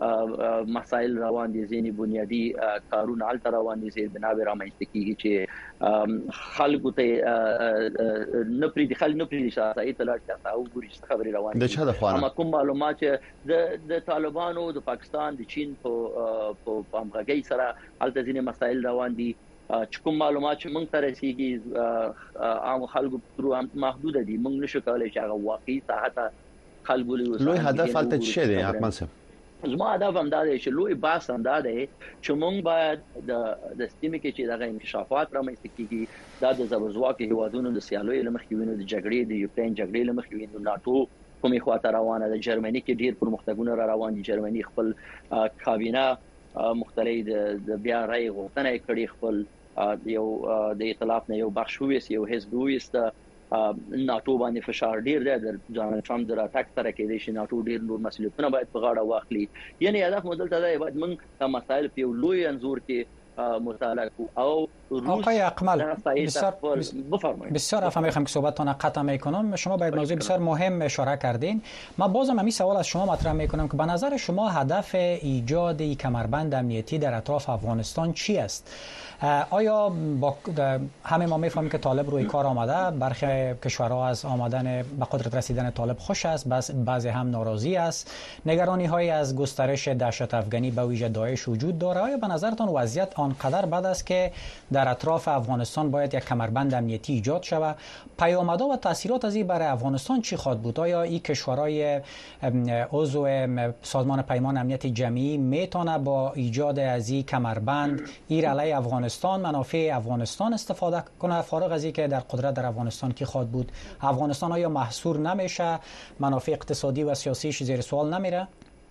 D: مسائل روان دي ځینې بنیادی کارونه حل روان دي چې بنا به رامنځته کیږي چې خلکو ته نه پری دي خل نه پری دي شاسه اطلاعات تاسو ګورئ خبري روان
A: دي د چا د خوانه
D: اما کوم معلومات چې د د طالبانو د پاکستان د چین په په همغږي سره حالت ځینې مسائل روان دي چې کوم معلومات چې موږ ته رسیږي عام خلکو تر محدود دي موږ نشو کولای چې هغه واقعي صحت خلکو
A: لوی هدف حالت څه دی حکمان صاحب
D: زما هدف هم دا دی چې لوی باس هم دا دی چې موږ باید د د سیمې کې چې دغه انکشافات رامنځته کیږي دا د زبرځواکي هیوادونو د سیالوي لمخې وینو د جګړې د یوکرين جګړې لمخې وینو ناتو کومې خواته روانه ده جرمني کې ډیر پرمختګونه را روان دي جرمني خپل کابینه مختلف د بیا رای غوښتنه کړې خپل یو د ائتلاف نه یو بخش وېس یو حزب وېست ناتو باندې فشار ډیر دی د ډونالد ټرمپ د راټک سره کې د ناتو ډیر نور مسؤلیتونه باید په غاړه واخلي یعنی هدف مدل ته دی باید موږ د مسایل په لوی انزور کې مطالعه کو او
B: آقای اقمل بسیار بفرمایید بسیار افهمیدم که صحبتتون قطع میکنم شما باید موضوع بسیار مهم اشاره کردین من بازم همین سوال از شما مطرح میکنم که به نظر شما هدف ایجاد کمربند امنیتی در اطراف افغانستان چی است آیا با همه ما میفهمیم که طالب روی کار آمده برخی کشورها از آمدن به قدرت رسیدن طالب خوش است بس بعضی هم ناراضی است نگرانی های از گسترش دهشت افغانی به ویژه داعش وجود داره آیا به نظرتان وضعیت آنقدر بد است که در اطراف افغانستان باید یک کمربند امنیتی ایجاد شود پیامدها و تاثیرات از این برای افغانستان چی خواهد بود آیا این کشورهای عضو سازمان پیمان امنیت جمعی میتونه با ایجاد از این کمربند ایر علیه افغانستان منافع افغانستان استفاده کنه فارغ از اینکه در قدرت در افغانستان کی خواهد بود افغانستان آیا محصور نمیشه منافع اقتصادی و سیاسیش زیر سوال نمیره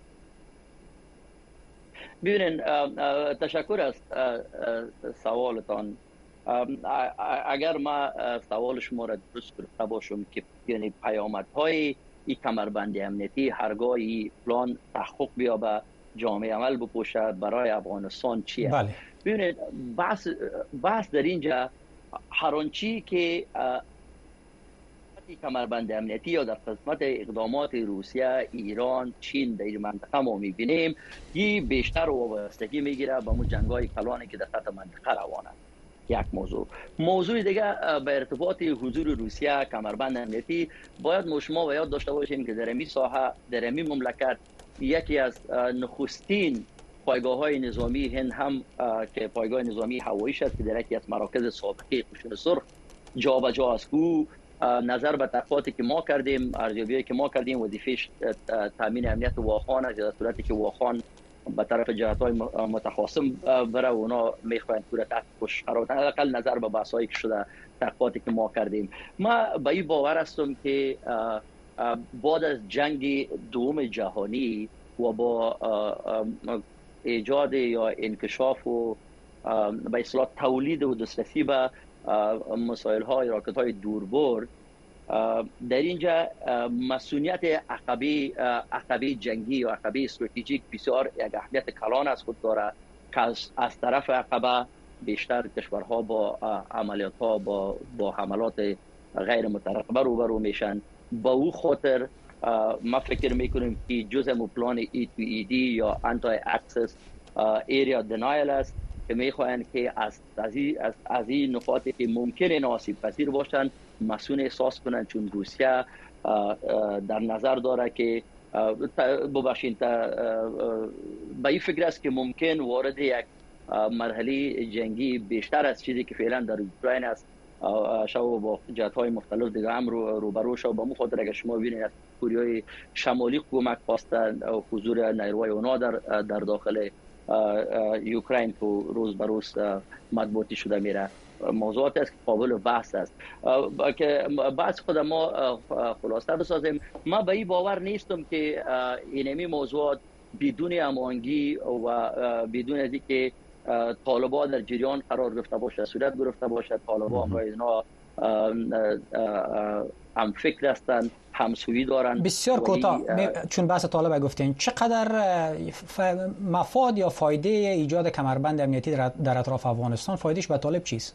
D: ببینید تشکر از سوالتان اگر ما سوال شما را درست گرفته باشم که یعنی پیامدهای این کمربند امنیتی هرگاهی پلان تحقق بیابه جامعه عمل بپوشه برای افغانستان چیه
B: بله
D: ببینید بحث بحث در اینجا هر آنچه که کمربند امنیتی یا در قسمت اقدامات روسیه، ایران، چین در این منطقه ما می‌بینیم این بیشتر وابستگی میگیره به اون جنگ‌های کلانی که در سطح منطقه روانه. یک موضوع موضوع دیگه به ارتباط حضور روسیه کمربند امنیتی باید ما شما یاد داشته باشیم که در این ساحه در این مملکت یکی از نخستین پایگاه‌های نظامی هند هم که پایگاه نظامی هوایی است که در یکی از مراکز سابقه قشون سرخ جابجا است کو نظر به تحقیقاتی که ما کردیم ارزیابی‌ای که ما کردیم وظیفه تامین امنیت واخوان است در صورتی که واخوان به طرف جهات‌های متخاصم بره و اونا میخواهند پورا تحت پوش قرار بدن حداقل نظر به بحث‌هایی که شده تحقیقاتی که ما کردیم ما به این باور هستم که بعد از جنگ دوم جهانی و با ایجاد یا انکشاف و به اصطلاح تولید و دسترسی به مسائل های راکت های دوربرد در اینجا مسئولیت عقبه عقبه جنگی یا عقبه استراتژیک بسیار یک اهمیت کلان از خود داره که از طرف عقبه بیشتر کشورها با عملیات ها با با حملات غیر مترقبه روبرو میشن با او خاطر ما فکر میکنیم که جزء پلان ای تو ای دی یا انتی اکسس ایریا دینایل است که میخواهند که از از از, از این نقاطی که ممکنه آسیب پذیر باشند مسئول احساس کنند چون روسیه در نظر داره که ببخشید به این فکر است که ممکن وارد یک مرحله جنگی بیشتر از چیزی که فعلا در اوکراین است شو با جهات‌های مختلف دیگه هم رو روبرو شو با مخاطر اگه شما ببینید از کوریای شمالی کمک خواستن حضور نیروهای اونا در در داخل اوکراین که روز به روز مطبوعاتی شده میره موضوعات است که قابل بحث است که بحث خود ما خلاصه بسازیم ما به این باور نیستم که اینمی موضوعات بدون هماهنگی و بدون از اینکه طالبان در جریان قرار گرفته باشه صورت گرفته باشه طالبان با اینا هم فکر هستند همسویی دارند
B: بسیار کوتاه چون بحث طالب گفتین چقدر مفاد یا فایده ایجاد کمربند امنیتی در اطراف افغانستان فایدهش به طالب چیست؟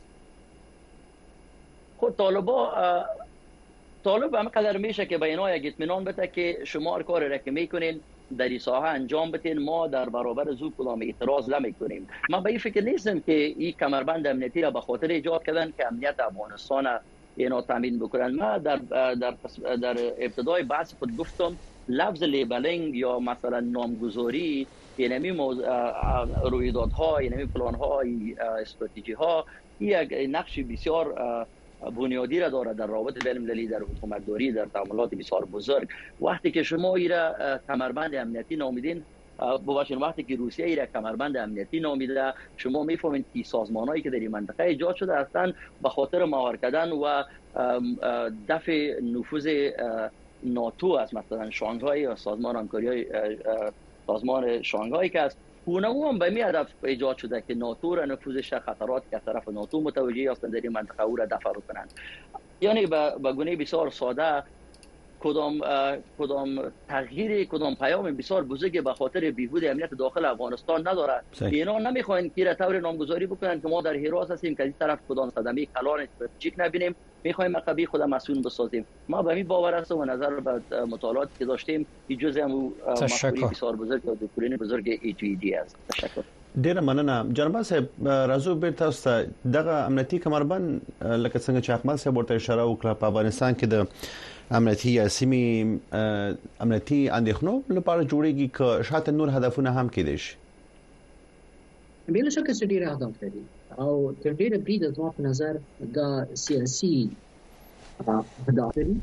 D: خود طالبا طالب هم قدر میشه که به اینا یک اطمینان بده که شما کار را که میکنین در این ساحه انجام بدین، ما در برابر زو کدام اعتراض نمیکنیم. من به این فکر نیستم که این کمربند امنیتی را به خاطر ایجاد کردن که امنیت افغانستان اینا تامین بکنن. ما در در در ابتدای بحث خود گفتم لفظ لیبلینگ یا مثلا نامگذاری یعنی رویدادها، یعنی پلان‌ها، استراتژی‌ها یک نقش بسیار بنیادی را دارد در روابط بین‌المللی، در حکومتداری، در تعاملات بسیار بزرگ. وقتی که شما ایرا کمربند امنیتی نامیدین، ببخشید وقتی که روسیه ایرا کمربند امنیتی نامیده، شما میفهمید که سازمانایی که در این منطقه ایجاد شده هستند به خاطر مهار کردن و دفع نفوذ ناتو از مثلا شانگهای یا سازمان همکاری سازمان شانگهای که است، اونها هم به می هدف ایجاد شده که ناتو را نفوذش، خطرات که از طرف ناتو متوجه هستند در این منطقه او را دفع کنند. یعنی به گونه بسیار ساده کدام کدام تغییر کدام پیام بسیار بزرگی به خاطر بهبود امنیت داخل افغانستان نداره. اینا نمیخواین که را طور نامگذاری بکنن که ما در هراس هستیم که از طرف کدام صدمه کلان استراتژیک نبینیم، میخوایم مقابل خود مسئول بسازیم. ما به این باور هستم و نظر به مطالعاتی که داشتیم این جزء هم مسئولیت بسیار بزرگ و دکترین بزرگ ای تی دی است. تشکر.
A: ډیره مننه جناب صاحب. راځو بیرته تاسو دغه امنیتي کمربند لکه څنګه چې احمد صاحب ورته اشاره وکړه په افغانستان کې د امنیتي یا سیمې امنیتي اندېښنو لپاره جوړیږي که شاته نور هدفونه هم کېدای شي.
C: بلا شک چې ډیره هدف لري او تر ډیره بریده زما په نظر د سیاسي اهداف لري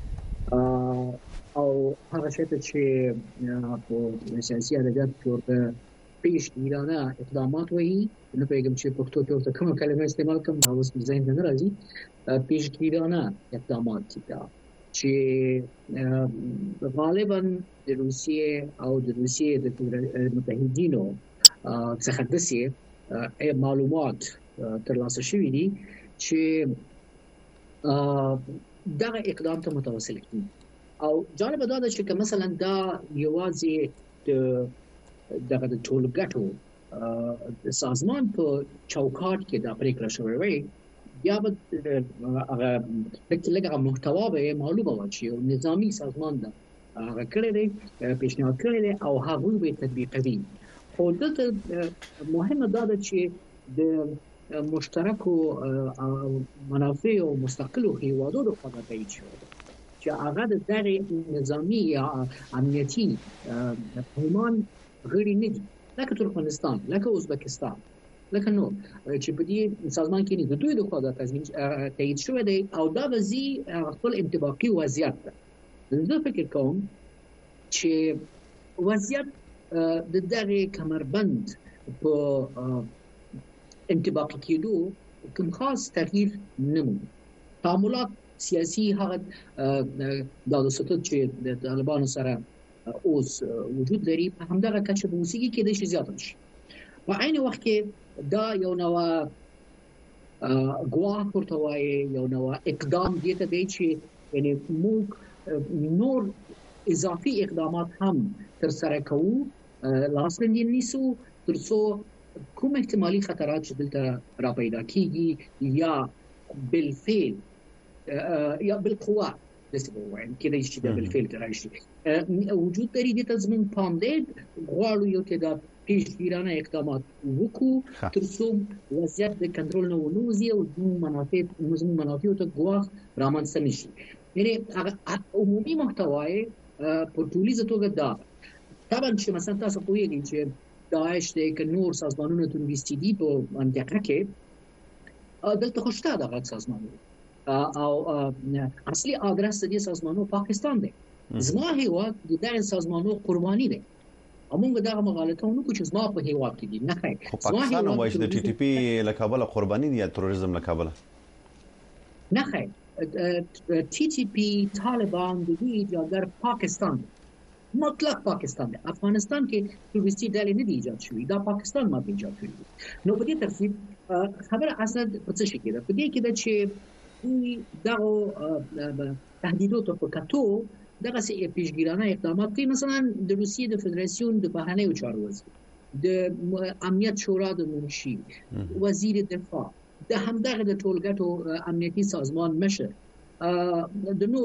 C: او هغه شی چې په سیاسي ادبیات کې پیشگیرانه اقدامات وایي، نه پیغام چې پښتو کې ورته کومه کلمه استعمال کوم دا اوس ذهن نه راځي. پیشگیرانه اقدامات دي چې غالبا د روسیې او د روسیې د متحدینو څخه داسې معلومات ترلاسه شوي دي چې دغه اقدام ته متوسل کیږي. او جالب دا ده چې مثلا دا یوازې د دغه د ټولګټو سازمان په چوکاټ کې دا پریکړه شوې وي، یا به هغه لکه محتوا به معلومه و چې نظامی سازمان دا هغه کړی دی، پیشنهاد کړی دی او هغه به تطبیقوي. خو دلته مهمه دا ده چې د مشترکو منافع او مستقلو هیوادو د خوا تایید شوی چې هغه د دغه نظامی یا امنیتي پیمان غړي نه دي، لکه ترکمنستان، لکه ازبکستان، لکه نور چې په دې سازمان کې نه د دوی د خوا د تضمین تایید شوی دی او دا وزي خپل انطباقي وضعیت ده. زه فکر کوم چې وضعیت د دغه کمربند په انطباقي کېدو کوم خاص تغییر نه مومي. تعاملات سیاسي هغه د ستوت چې د طالبانو سره اوس وجود لري په همدغه کچه به اوسېږي کېدای شي زیات شي. په عین وخت کې دا یو نوع ګواه ورته وایي، یو نوع اقدام دې ته دی چې یعنی موږ نور اضافي اقدامات هم ترسره کوو، لاسبندي نیسو تر څو کوم احتمالي خطرات چې دلته را پیدا کیږي یا بالفعل یا بالقوه داسې ووایم کېدای شي دا بالفعل راشي وجود لري. دې ته زموږ پام دی، غواړو یو تعداد پیشگیرانه اقدامات وکړو تر څو وضعیت د کنټرول نه ونوځي او زموږ منافع زموږ منافع ته ګواښ رامنځته نشي. یعنی عمومي محتوا یې په ټولیزه توګه دا طبعا چې مثلا تاسو پوهیږئ چې داعش د نور سازمانونو تروریستي دي په منطقه کې دلته خو شته دغه سازمانونه او اصلي آدرس دې سازمانونو پاکستان دی. زما هیواد د دغه سازمانونو قرباني دی. موږ دغه مغالطهونه کوم چې زما په هیواد کې دي نه خیر.
A: پاکستان وايي چې د ټي ټي پی له کابل قرباني دي یا تروریزم له کابل
C: نه خیر. ټي ټي پی طالبان د دې ایجادګر پاکستان مطلق پاکستان دی. افغانستان کې تروریستي ډلې نه دي ایجاد شوې، دا پاکستان ما ایجاد کړې. نو په دې ترتیب خبره اصل په څه شي کې ده؟ په دې کې ده چې دغه تهدیداتو په کتو دغه سي پیشگیرانه اقدامات کوي. مثلا د روسیې د فدراسیون د بهرنیو چارو وزیر، د امنیت شورا د منشي، وزیر دفاع، د همدغه د ټولګټو امنیتي سازمان مشر، د نورو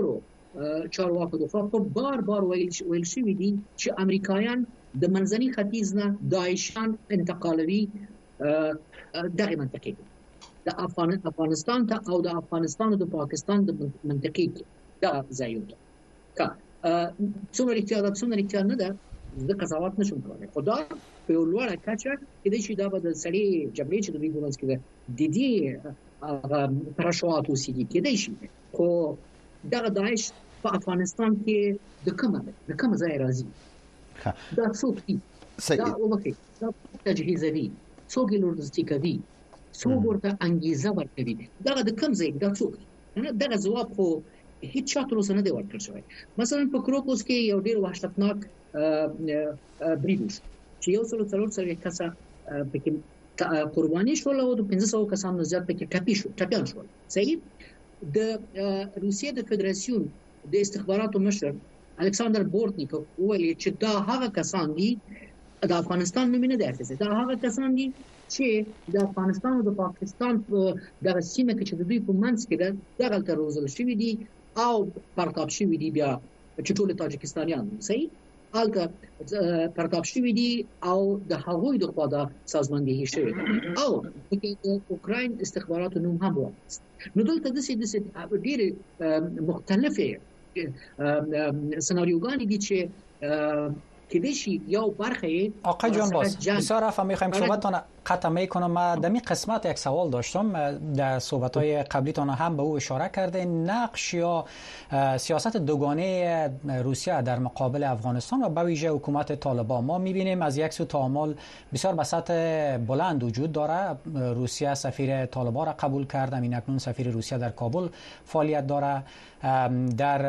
C: چارواکو دفاع په بار بار ویل شوی دي چې امریکایان د منځني ختیځ نه داعشان انتقالوي دغه منطقې د افغانستان ته او د افغانستان او د پاکستان د منطقې دا ځایونه کا څومره اړتیا ده څومره اړتیا نه ده د قضاوت نشم کولای خو دا په یو لوړه کچه کېدای شي دا به د سړي جګړې چې د دوی په منځ کې ده د دې پرشوات اوسېږي کېدای شي خو دغه داعش په افغانستان کې د کومه د کومه ځای راځي دا څوک دي دا وبکې دا تجهیزوي څوک یې لوجستیکوي څوک ورته انګیزه ورکوي دغه د کوم ځای دا څوک دغه ځواب خو هیڅ چا تر اوسه نه دی ورکړل شوی مثلا په کروکوس کې یو ډېر وحشتناک برید وشو چې یو سل څلور څلوېښت کسه پکې قرباني شول او د پنځه سوه کسانو زیات پکې ټپي شو ټپیان شول صحیح د روسیې د فدراسیون د استخباراتو مشر الکساندر بورتنیکوف وویل چې دا هغه کسان دي د افغانستان نوم نه دی اخیستی دا هغه کسان دي چې د افغانستان او د پاکستان دغه سیمه کې چې د دوی په منځ کې ده دغلته روزل شوي دي او پرتاب شوي دي بیا چې ټول تاجکستانیان صحیح هلته پرتاب شوي دي او د هغوی د خوا د سازماندهي شوي او د اوکراین استخباراتو نوم هم واخیست نو دلته داسې داسې ډېرې مختلفې سناریوګانې دي چې کدیشی یا برخه
B: آقای جان باز بسیار رفت میخوایم صحبتتان قطع میکنم. من در این قسمت یک سوال داشتم در صحبت‌های قبلیتان هم به او اشاره کرده نقش یا سیاست دوگانه روسیه در مقابل افغانستان و به ویژه حکومت طالبان ما میبینیم از یک سو تعامل بسیار به سطح بلند وجود داره روسیه سفیر طالبان را قبول کرده این اکنون سفیر روسیه در کابل فعالیت داره در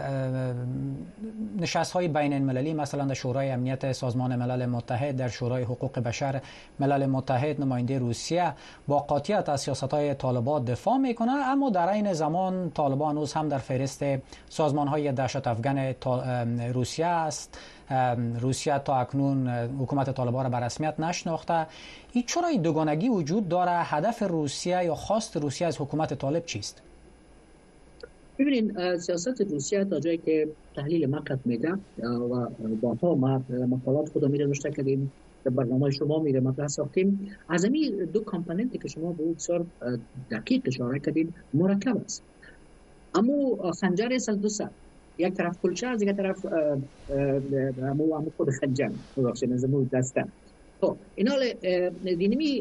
B: نشست‌های بین المللی مثلا در شورای امنیت سازمان ملل متحد در شورای حقوق بشر ملل متحد نماینده روسیه با قاطعیت از سیاست‌های طالبان دفاع میکنه اما در این زمان طالبان هنوز هم در فهرست سازمان‌های دهشت افغان روسیه است روسیه تا اکنون حکومت طالبان را به رسمیت نشناخته این چرا این دوگانگی وجود داره هدف روسیه یا خواست روسیه از حکومت طالب چیست؟
C: ببینید سیاست روسیه تا جایی که تحلیل ما قد میده و با ها ما مقالات خود میره نوشته کردیم در برنامه شما میره مطرح ساختیم از این دو کامپوننتی که شما به اون بسیار دقیق اشاره کردید مرکب است اما خنجر است از دو سر یک طرف کلچه از یک طرف امو امو خود خنجر ببخشید از امو دسته خب این حال دینمی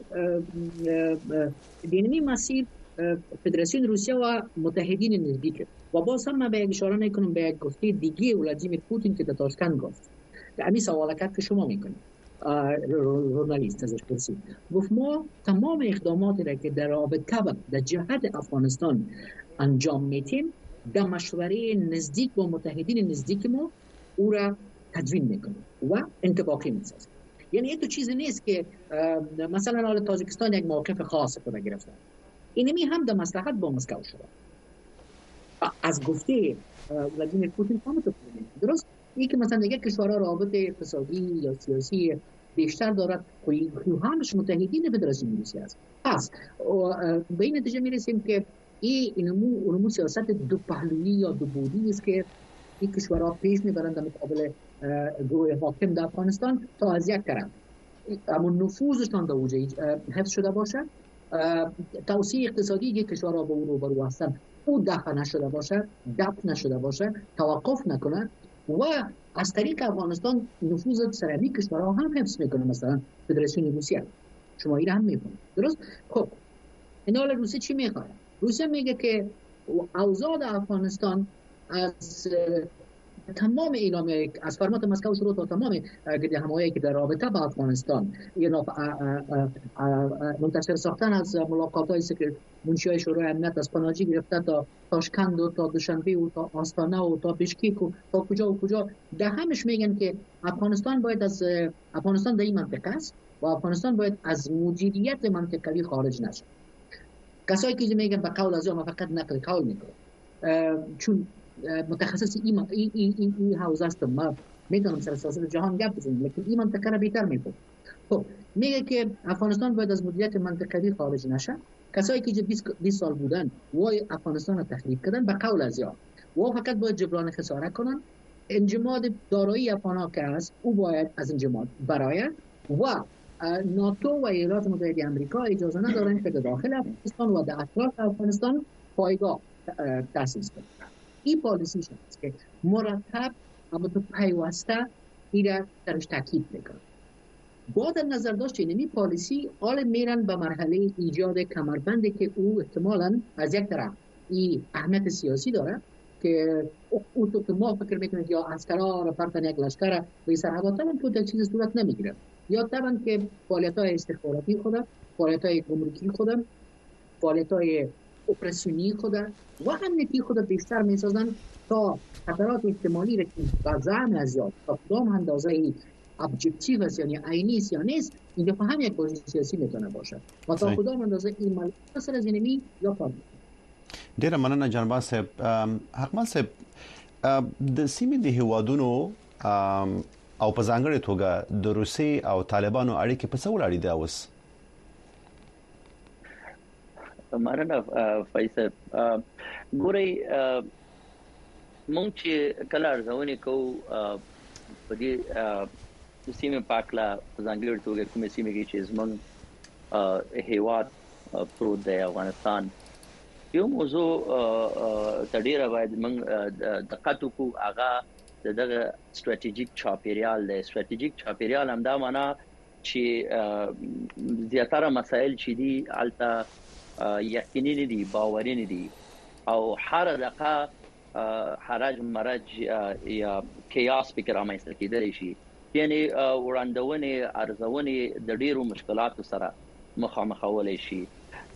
C: دینمی مسیر فدراسیون روسیه و متحدین نزدیک و باز هم من به یک اشاره میکنم به یک گفته دیگه ولادیمیر پوتین که در تاشکند گفت در همین سوالکت که شما میکنید ژورنالیست ازش پرسید گفت ما تمام اقداماتی را که در رابطه با در جهت افغانستان انجام میتیم در مشوره نزدیک با متحدین نزدیک ما او را تدوین میکنیم و انطباقی میسازیم یعنی این تو چیزی نیست که مثلا حال تاجیکستان یک موقف خاص خود گرفته اینمی هم در مصلحت با مسکو شده از گفته ولادیمیر پوتین هم تو درست این که مثلا دیگه کشورها رابط اقتصادی یا سیاسی بیشتر دارد خواهی همش متحدین فدراسیون روسیه است پس به این نتیجه میرسیم که این اینمو اونمو سیاست دو پهلویی یا دو بودی است که این کشورها پیش میبرند در مقابل گروه حاکم در افغانستان تا از یک طرف اما نفوذشان در اوج حفظ شده باشه توسعه اقتصادی یک کشورها به او روبرو هستند او دفع نشده باشه دفع نشده باشه توقف نکنه و از طریق افغانستان نفوذ سرمی کشورها هم حفظ میکنه مثلا فدراسیون روسیه شما این هم میکنه درست خب این حال روسیه چی میخواد روسیه میگه که اوضاع افغانستان از تمام اعلامیه از فرمات مسکو شروع تا تمام گرد همایی که در رابطه با افغانستان یا منتشر ساختن از ملاقات‌های منشیای شورای امنیت از پناجی گرفته تا تاشکند و تا دوشنبه و تا آستانه و تا بشکیک و تا کجا و کجا ده همش میگن که افغانستان باید از افغانستان در این منطقه است و افغانستان باید از مدیریت منطقوی خارج نشه کسایی که میگن به قول از ما فقط نقل قول میکنه چون متخصص این این این این, این حوزه است ما میدونم سر سیاست جهان گپ بزنیم لیکن این منطقه را بهتر میکنه خب میگه که افغانستان باید از مدیریت منطقوی خارج نشه کسایی که بیست سال بودن وای افغانستان را تخریب کردن به قول از یا و فقط باید جبران خسارت کنن. انجماد دارایی افغان‌ها که است او باید از انجماد برآید و ناتو و ایالات متحده آمریکا اجازه ندارند که در داخل افغانستان و در اطراف افغانستان پایگاه تأسیس کنند. این پالیسی است که مرتب اما تو پیوسته این درش تاکید میکنه. با در نظر داشت اینمی پالیسی حال میرن به مرحله ایجاد کمربندی که او احتمالاً از یک طرف این اهمیت سیاسی داره که او تو که ما فکر میکنید یا عسکرها را فرطن یک لشکر به سرحدات هم تو یک چیز صورت نمیگیره، یا طبعا که فعالیت های استخباراتی خودم، فعالیت های گمرکی خودم، فعالیت های اپراسیونی خودم و امنیتی خودم بیشتر میسازن تا خطرات احتمالی را که در زعم از یاد تا کدام اندازه ابجکتیو است یعنی عینی است یا نیست، این دفعه هم یک بازی سیاسی میتونه باشه و تا کدام اندازه این مال اصل از اینمی یا کار.
A: ډیره مننه جناب صاحب. حقمل صاحب د سیمې د هیوادونو او په ځانګړې توګه د روسي او طالبانو اړیکې په څه ولاړې دي اوس؟
D: مننه فیصل. ګورئ مونږ چې کله ارزونه کوو په دې سیمې پاکلا په ځانګړې توګه کومې سیمې کې چې زموږ هیواد پروت دی افغانستان، یو موضوع تډیره باید موږ دقت وکړو هغه دغه ستراتیژیک چاپیریال دی. ستراتیژیک چاپیریال همدا معنا چې زیاتره مسایل چې دي الته یقیني نه دي، باوري نه دي او هر دغه حرج مرج یا کیاس فکر رامنځته کېدلی شي، یعنی وړاندونه ارزونه د ډیرو مشکلاتو سره مخامخولای شي.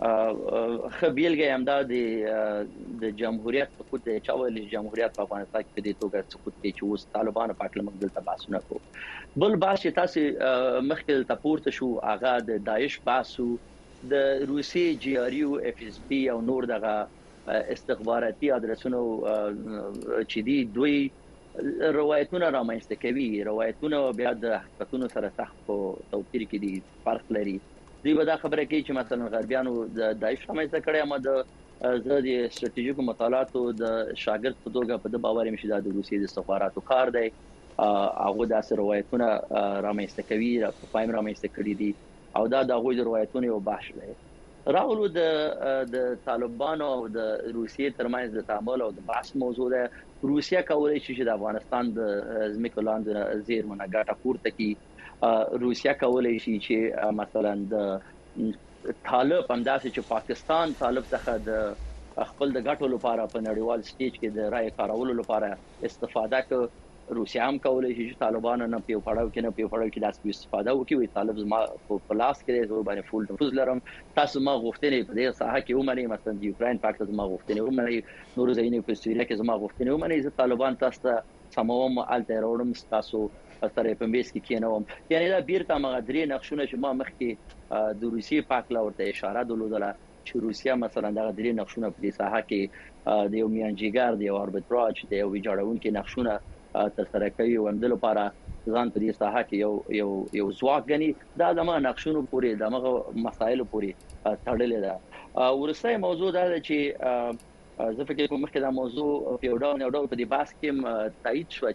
D: خبيلګي همدا د د جمهوریت سقوط د چاویل جمهوریت په افغانستان کې د توګه سقوط کې چې اوس طالبان په اړه موږ دلته بحثونه کوو. بل باس چې تاسو مخکې تپورته شو هغه د داعش باسو د روسي جی آر یو اف اس پی او نور دغه استخباراتي ادرسونو چې دی دوی روایتونه رامنځته کوي. روایتونه بیا د حقیقتونو سره سخت په توپیر کې دي، فرق لري. دوی به دا خبره کوي چې مثلا غربیانو د داعش رامنځته کړي، اما د زه د ستراتیژیکو مطالعاتو د شاګرد په توګه په د باور مشي د روسي د استخباراتو کار دی. هغه د روایتونه رامنځته کوي، په پایم رامنځته کړي دي او دا د هغوی د روایتونو یو بحث دی. راولو د د طالبانو او د روسیې ترمنځ د تعامل او د بحث موضوع ده. روسیا کولای شي چې د افغانستان د ځمکو لاندې زیرمونه ګټه پورته کړي. روسیا کولای شي چې مثلا د طالب همداسې چې پاکستان طالب څخه د خپل د ګټو لپاره په نړیوال سټیج کې د رائے کارولو لپاره استفاده کوي. روسیا هم کولای شي چې طالبانو نه پیو پړاو کې نه پیو پړاو کې داسې استفاده وکړي. وي طالب زما په لاس کې زه باندې فول نفوذ لرم، تاسو ما غوښتنې په دې ساحه کې ومنئ، مثلا د یوکرين پاک زما غوښتنې ومنئ، نور ځایونه په سوریه کې زما غوښتنې ومنئ، زه طالبان تاسو ته سموم الته راوړم، تاسو سره په میس کې کېنوم. یعنی دا بیرته مغادري نقشونه چې ما مخکې د روسي پاک لا ورته اشاره درلودله چې روسیا مثلا دا درې نقشونه په دې ساحه کې د یو میانجیګر د یو اربټراج د یو ویجاړونکو نقشونه تر سره کوي او هم د لپاره ځان په دې ساحه کې یو یو یو ځواک غني. دا د ما نقشونو پورې د مغه مسایل پورې تړلې ده. ورسته موضوع دا ده چې زه فکر کوم مخکې دا موضوع په یو ډول یو ډول په دې باس کې تایید شو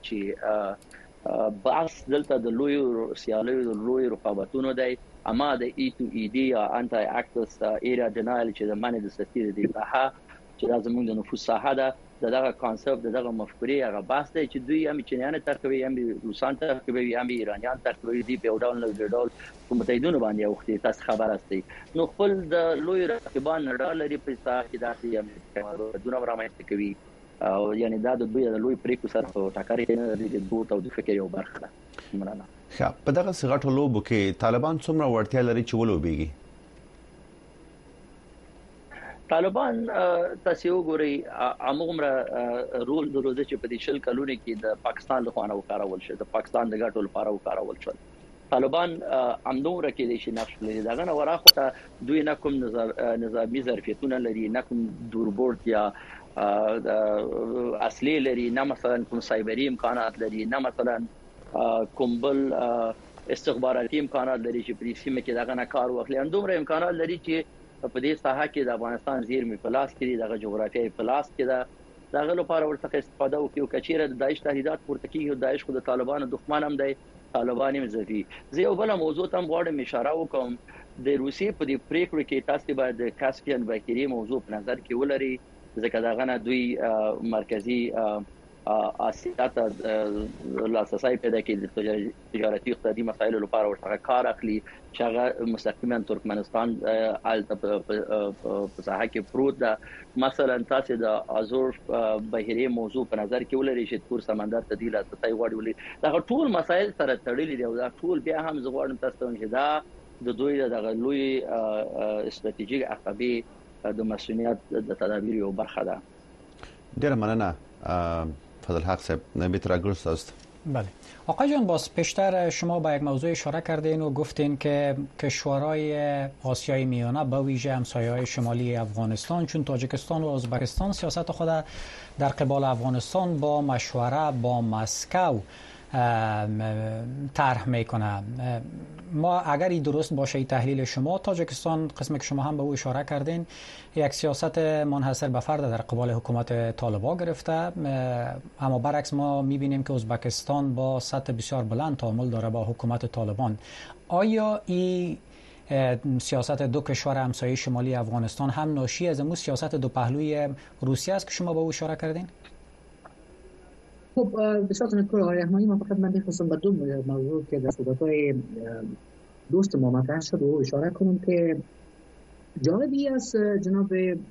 D: چې باس دلته د لوی سیالیو د لوی رقابتونو دی، اما د ای تو ای ډي یا انټي اکسس ایریا ډینایل چې د معنی د سفیر دی ساحه چې دا زموږ د نفوذ ساحه ده، دغه کانسپټ دغه مفکورې هغه باس دی چې دوی هم چینیان ترکوي، هم روسان ترکوي، هم ایرانیان ترکوي، دی په ډول نه ډول کوم متحدینو باندې وختي تاسو خبر استئ. نو خپل د لوی رقیبان نړۍ لري په ساحه کې داسې هم دونه رامنځته کوي او یعنی دا د دوی د لوی پریکو سره په ټاکرې نه لري د بوت او د فکر یو برخه ده. مننه.
A: ښه، په دغه سغټو لوبو کې طالبان څومره وړتیا لري چې ولوبېږي؟
D: طالبان تاسو وګورئ عمومره رول درلوده چې په دې شل کلونو کې د پاکستان له خوانه وکړول شو، د پاکستان د ګټو لپاره وکړول شو. طالبان امنور کې د شي نقش لري، دغه نه وراخه دوی نه کوم نظامی ظرفیتونه لري، نه کوم دوربورد یا اصلي لري، نه مثلا کوم سایبری امکانات لري، نه مثلا کوم بل استخباراتي امکانات لري چې په دې سیمه کې دغه نه کار واخلي. اندومره امکانات لري چې په دې ساحه کې د افغانستان زیرمې په لاس کې دغه جغرافیایي په لاس کې ده دا غلو لپاره ورڅخه استفاده وکړي او کچیره د داعش تهدیدات پورته کیږي داعش خو د طالبانو دښمن هم دی طالبان هم زفي زه یو بل موضوع ته غواړم اشاره وکم د روسیې په دې پریکړه کې تاسو باید د کاسپین بحیرې موضوع په نظر کې ولري ځکه دا غنه دوی مرکزی آسیا ته لاسرسي پیدا کړي د تجارتي اقتصادي مسایلو لپاره ورته کار اخلي چې هغه مستقیما ترکمنستان آلته په ساحه کې پروت ده مثلا تاسو د ازور بحیرې موضوع په نظر کې ولري چې تور سمندر ته دی لاسرسي غواړي دا ټول مسایل سره تړلي دي او دا ټول بیا هم زغواړم تاسو ته چې دا د دوی د غلوی استراتیژیک عقبې د مسئولیت د تدابیر یو برخه ده.
A: ډیر مننه فضل حق صاحب نبی تراگرست است.
B: بله آقای جان باز پیشتر شما با یک موضوع اشاره کردین و گفتین که کشورهای آسیای میانه به ویژه همسایه‌های شمالی افغانستان چون تاجیکستان و ازبکستان سیاست خود در قبال افغانستان با مشوره با مسکو طرح میکنه. ما اگر این درست باشه این تحلیل شما تاجیکستان قسمی که شما هم به او اشاره کردین یک سیاست منحصر به فرد در قبال حکومت طالبان گرفته اما برعکس ما میبینیم که ازبکستان با سطح بسیار بلند تعامل داره با حکومت طالبان. آیا این سیاست دو کشور همسایه شمالی افغانستان هم ناشی از اون سیاست دو پهلوی روسیه است که شما به او اشاره کردین؟
C: خب بسیار تشکر آقای رحمانی. من فقط من می‌خواستم به دو موضوع که در صحبت‌های دوست ما مطرح شد و اشاره کنم که جالبی است جناب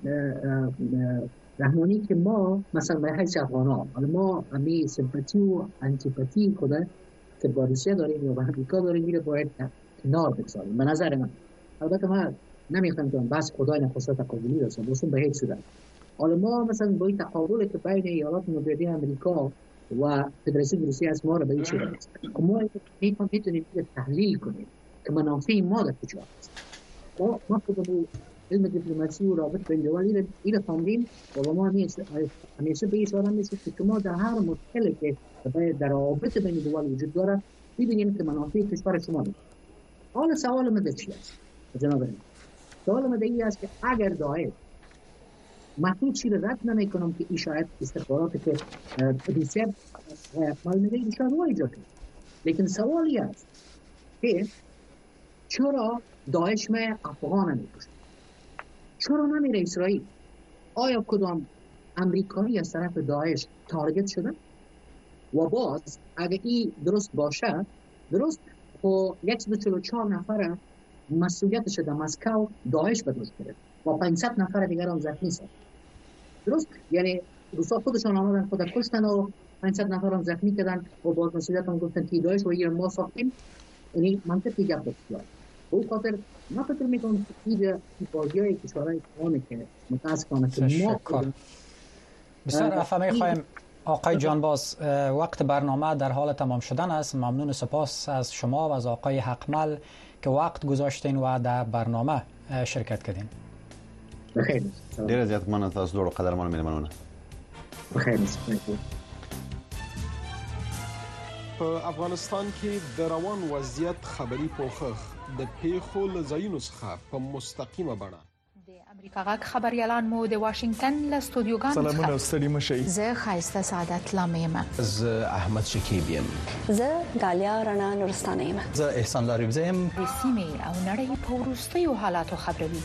C: رحمانی که ما مثلا به حیث افغان‌ها ما همی سمپاتی و انتیپاتی خود که با روسیه داریم یا با امریکا داریم میره باید کنار بگذاریم به نظر من. البته من نمی‌خوام که بس خدای نخواسته تقابلی داشته باشم به هیچ صورت. حالا ما مثلا با این تقابلی که بین ایالات متحده آمریکا و فدراسیون روسیه از ما رو به این صورت است ما میتونیم تحلیل کنیم که منافع ما در کجا است. ما ما خودمون علم دیپلماسی و رابط بین المللی رو فهمیدیم و ما همیشه به اشاره می‌کنیم که ما در هر مشکلی که در رابط بین دول وجود داره می‌بینیم که منافع کشور شما است. حالا سوال من چی است جناب رئیس؟ سوال من این است که اگر داعش من چی رو رد نمی کنم که این شاید استخباراتی که روسیه احتمال میده این شاید وای جا کنه لیکن سوالی است که چرا داعش می افغان نمیکشه؟ چرا نمیره اسرائیل؟ آیا کدام امریکایی از طرف داعش تارگت شده؟ و باز اگه این درست باشه درست و صد و چهل و چهار نفر مسئولیتش در مسکو داعش به دوش گرفت و پانصد نفر دیگر هم زخمی شد. درست؟ یعنی روسا خودشان آمدن خود کشتن و پانصد نفر هم زخمی کردن و باز مسئولیت هم گفتن که داعش و این ما ساختیم. یعنی منطقی گپ بسیار. به اون خاطر ما فکر میکنم که این بازیای کشورهای اسلامی که متاسفانه که ما
B: بسیار عفو میخوایم آقای جانباز وقت برنامه در حال تمام شدن است. ممنون سپاس از شما و از آقای حقمل که وقت گذاشتین و در برنامه شرکت کردین.
C: بخیر.
A: ډیر زیات مننه تاسو ډېر قدرمن مېلمانونه.
C: بخیر.
E: په افغانستان کې د روان وضعیت خبري پوښښ د پیښو له ځایونو څخه په مستقیمه بڼه
F: د امریکا غږ خبريالان مو د واشنگټن له استودیوګانو څخه
E: سلامونه ستړي مشئ.
F: زه خایسته سعادت لامیم.
G: زه احمد شکیب یم.
H: زه غالیا رڼا نورستانه یم.
G: زه احسان لاریب یم.
F: د سیمې او نړۍ په وروستیو حالاتو خبروي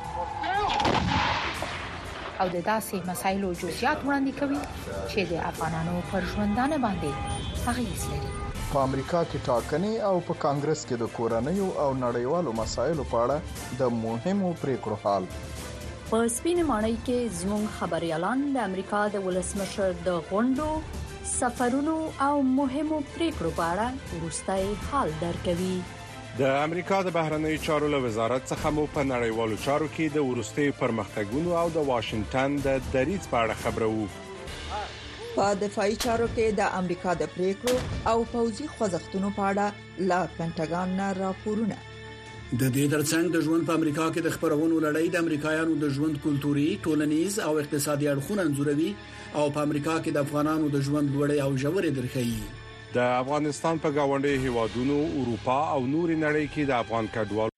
F: او د داسې مسایلو جزئیات وړاندې کوي چې د افغانانو پر ژوندانه باندې اغیز لري.
E: په امریکا کې ټاکنې او په کانګرس کې د کورنیو او نړیوالو مسایلو په اړه د مهمو پریکړو حال.
H: په سپینې ماڼۍ کې زموږ خبريالان د امریکا د ولسمشر د غونډو سفرونو او مهمو پریکړو په اړه وروستي حال درکوي.
I: د امریکا د بهرنیو چارو له وزارت څخه مو په نړیوالو چارو کې د وروستي پرمختګونو او د واشنگټن د دریځ په اړه خبرو.
J: په دفاعي چارو کې د امریکا د پریکړو او پوځي خوځښتونو په اړه لا پینټاګان نه راپورونه.
K: د دې ترڅنګ د ژوند په امریکا کې د خبرونو لړۍ د امریکایانو د ژوند کلتوري، ټولنیز او اقتصادي اړخونه انځوروي او په امریکا کې د افغانانو د ژوند لوړې او ژورې درخي.
I: د افغانستان په گاونډي هیوادونو، اروپا او نوري نړۍ کې د افغان کډوالو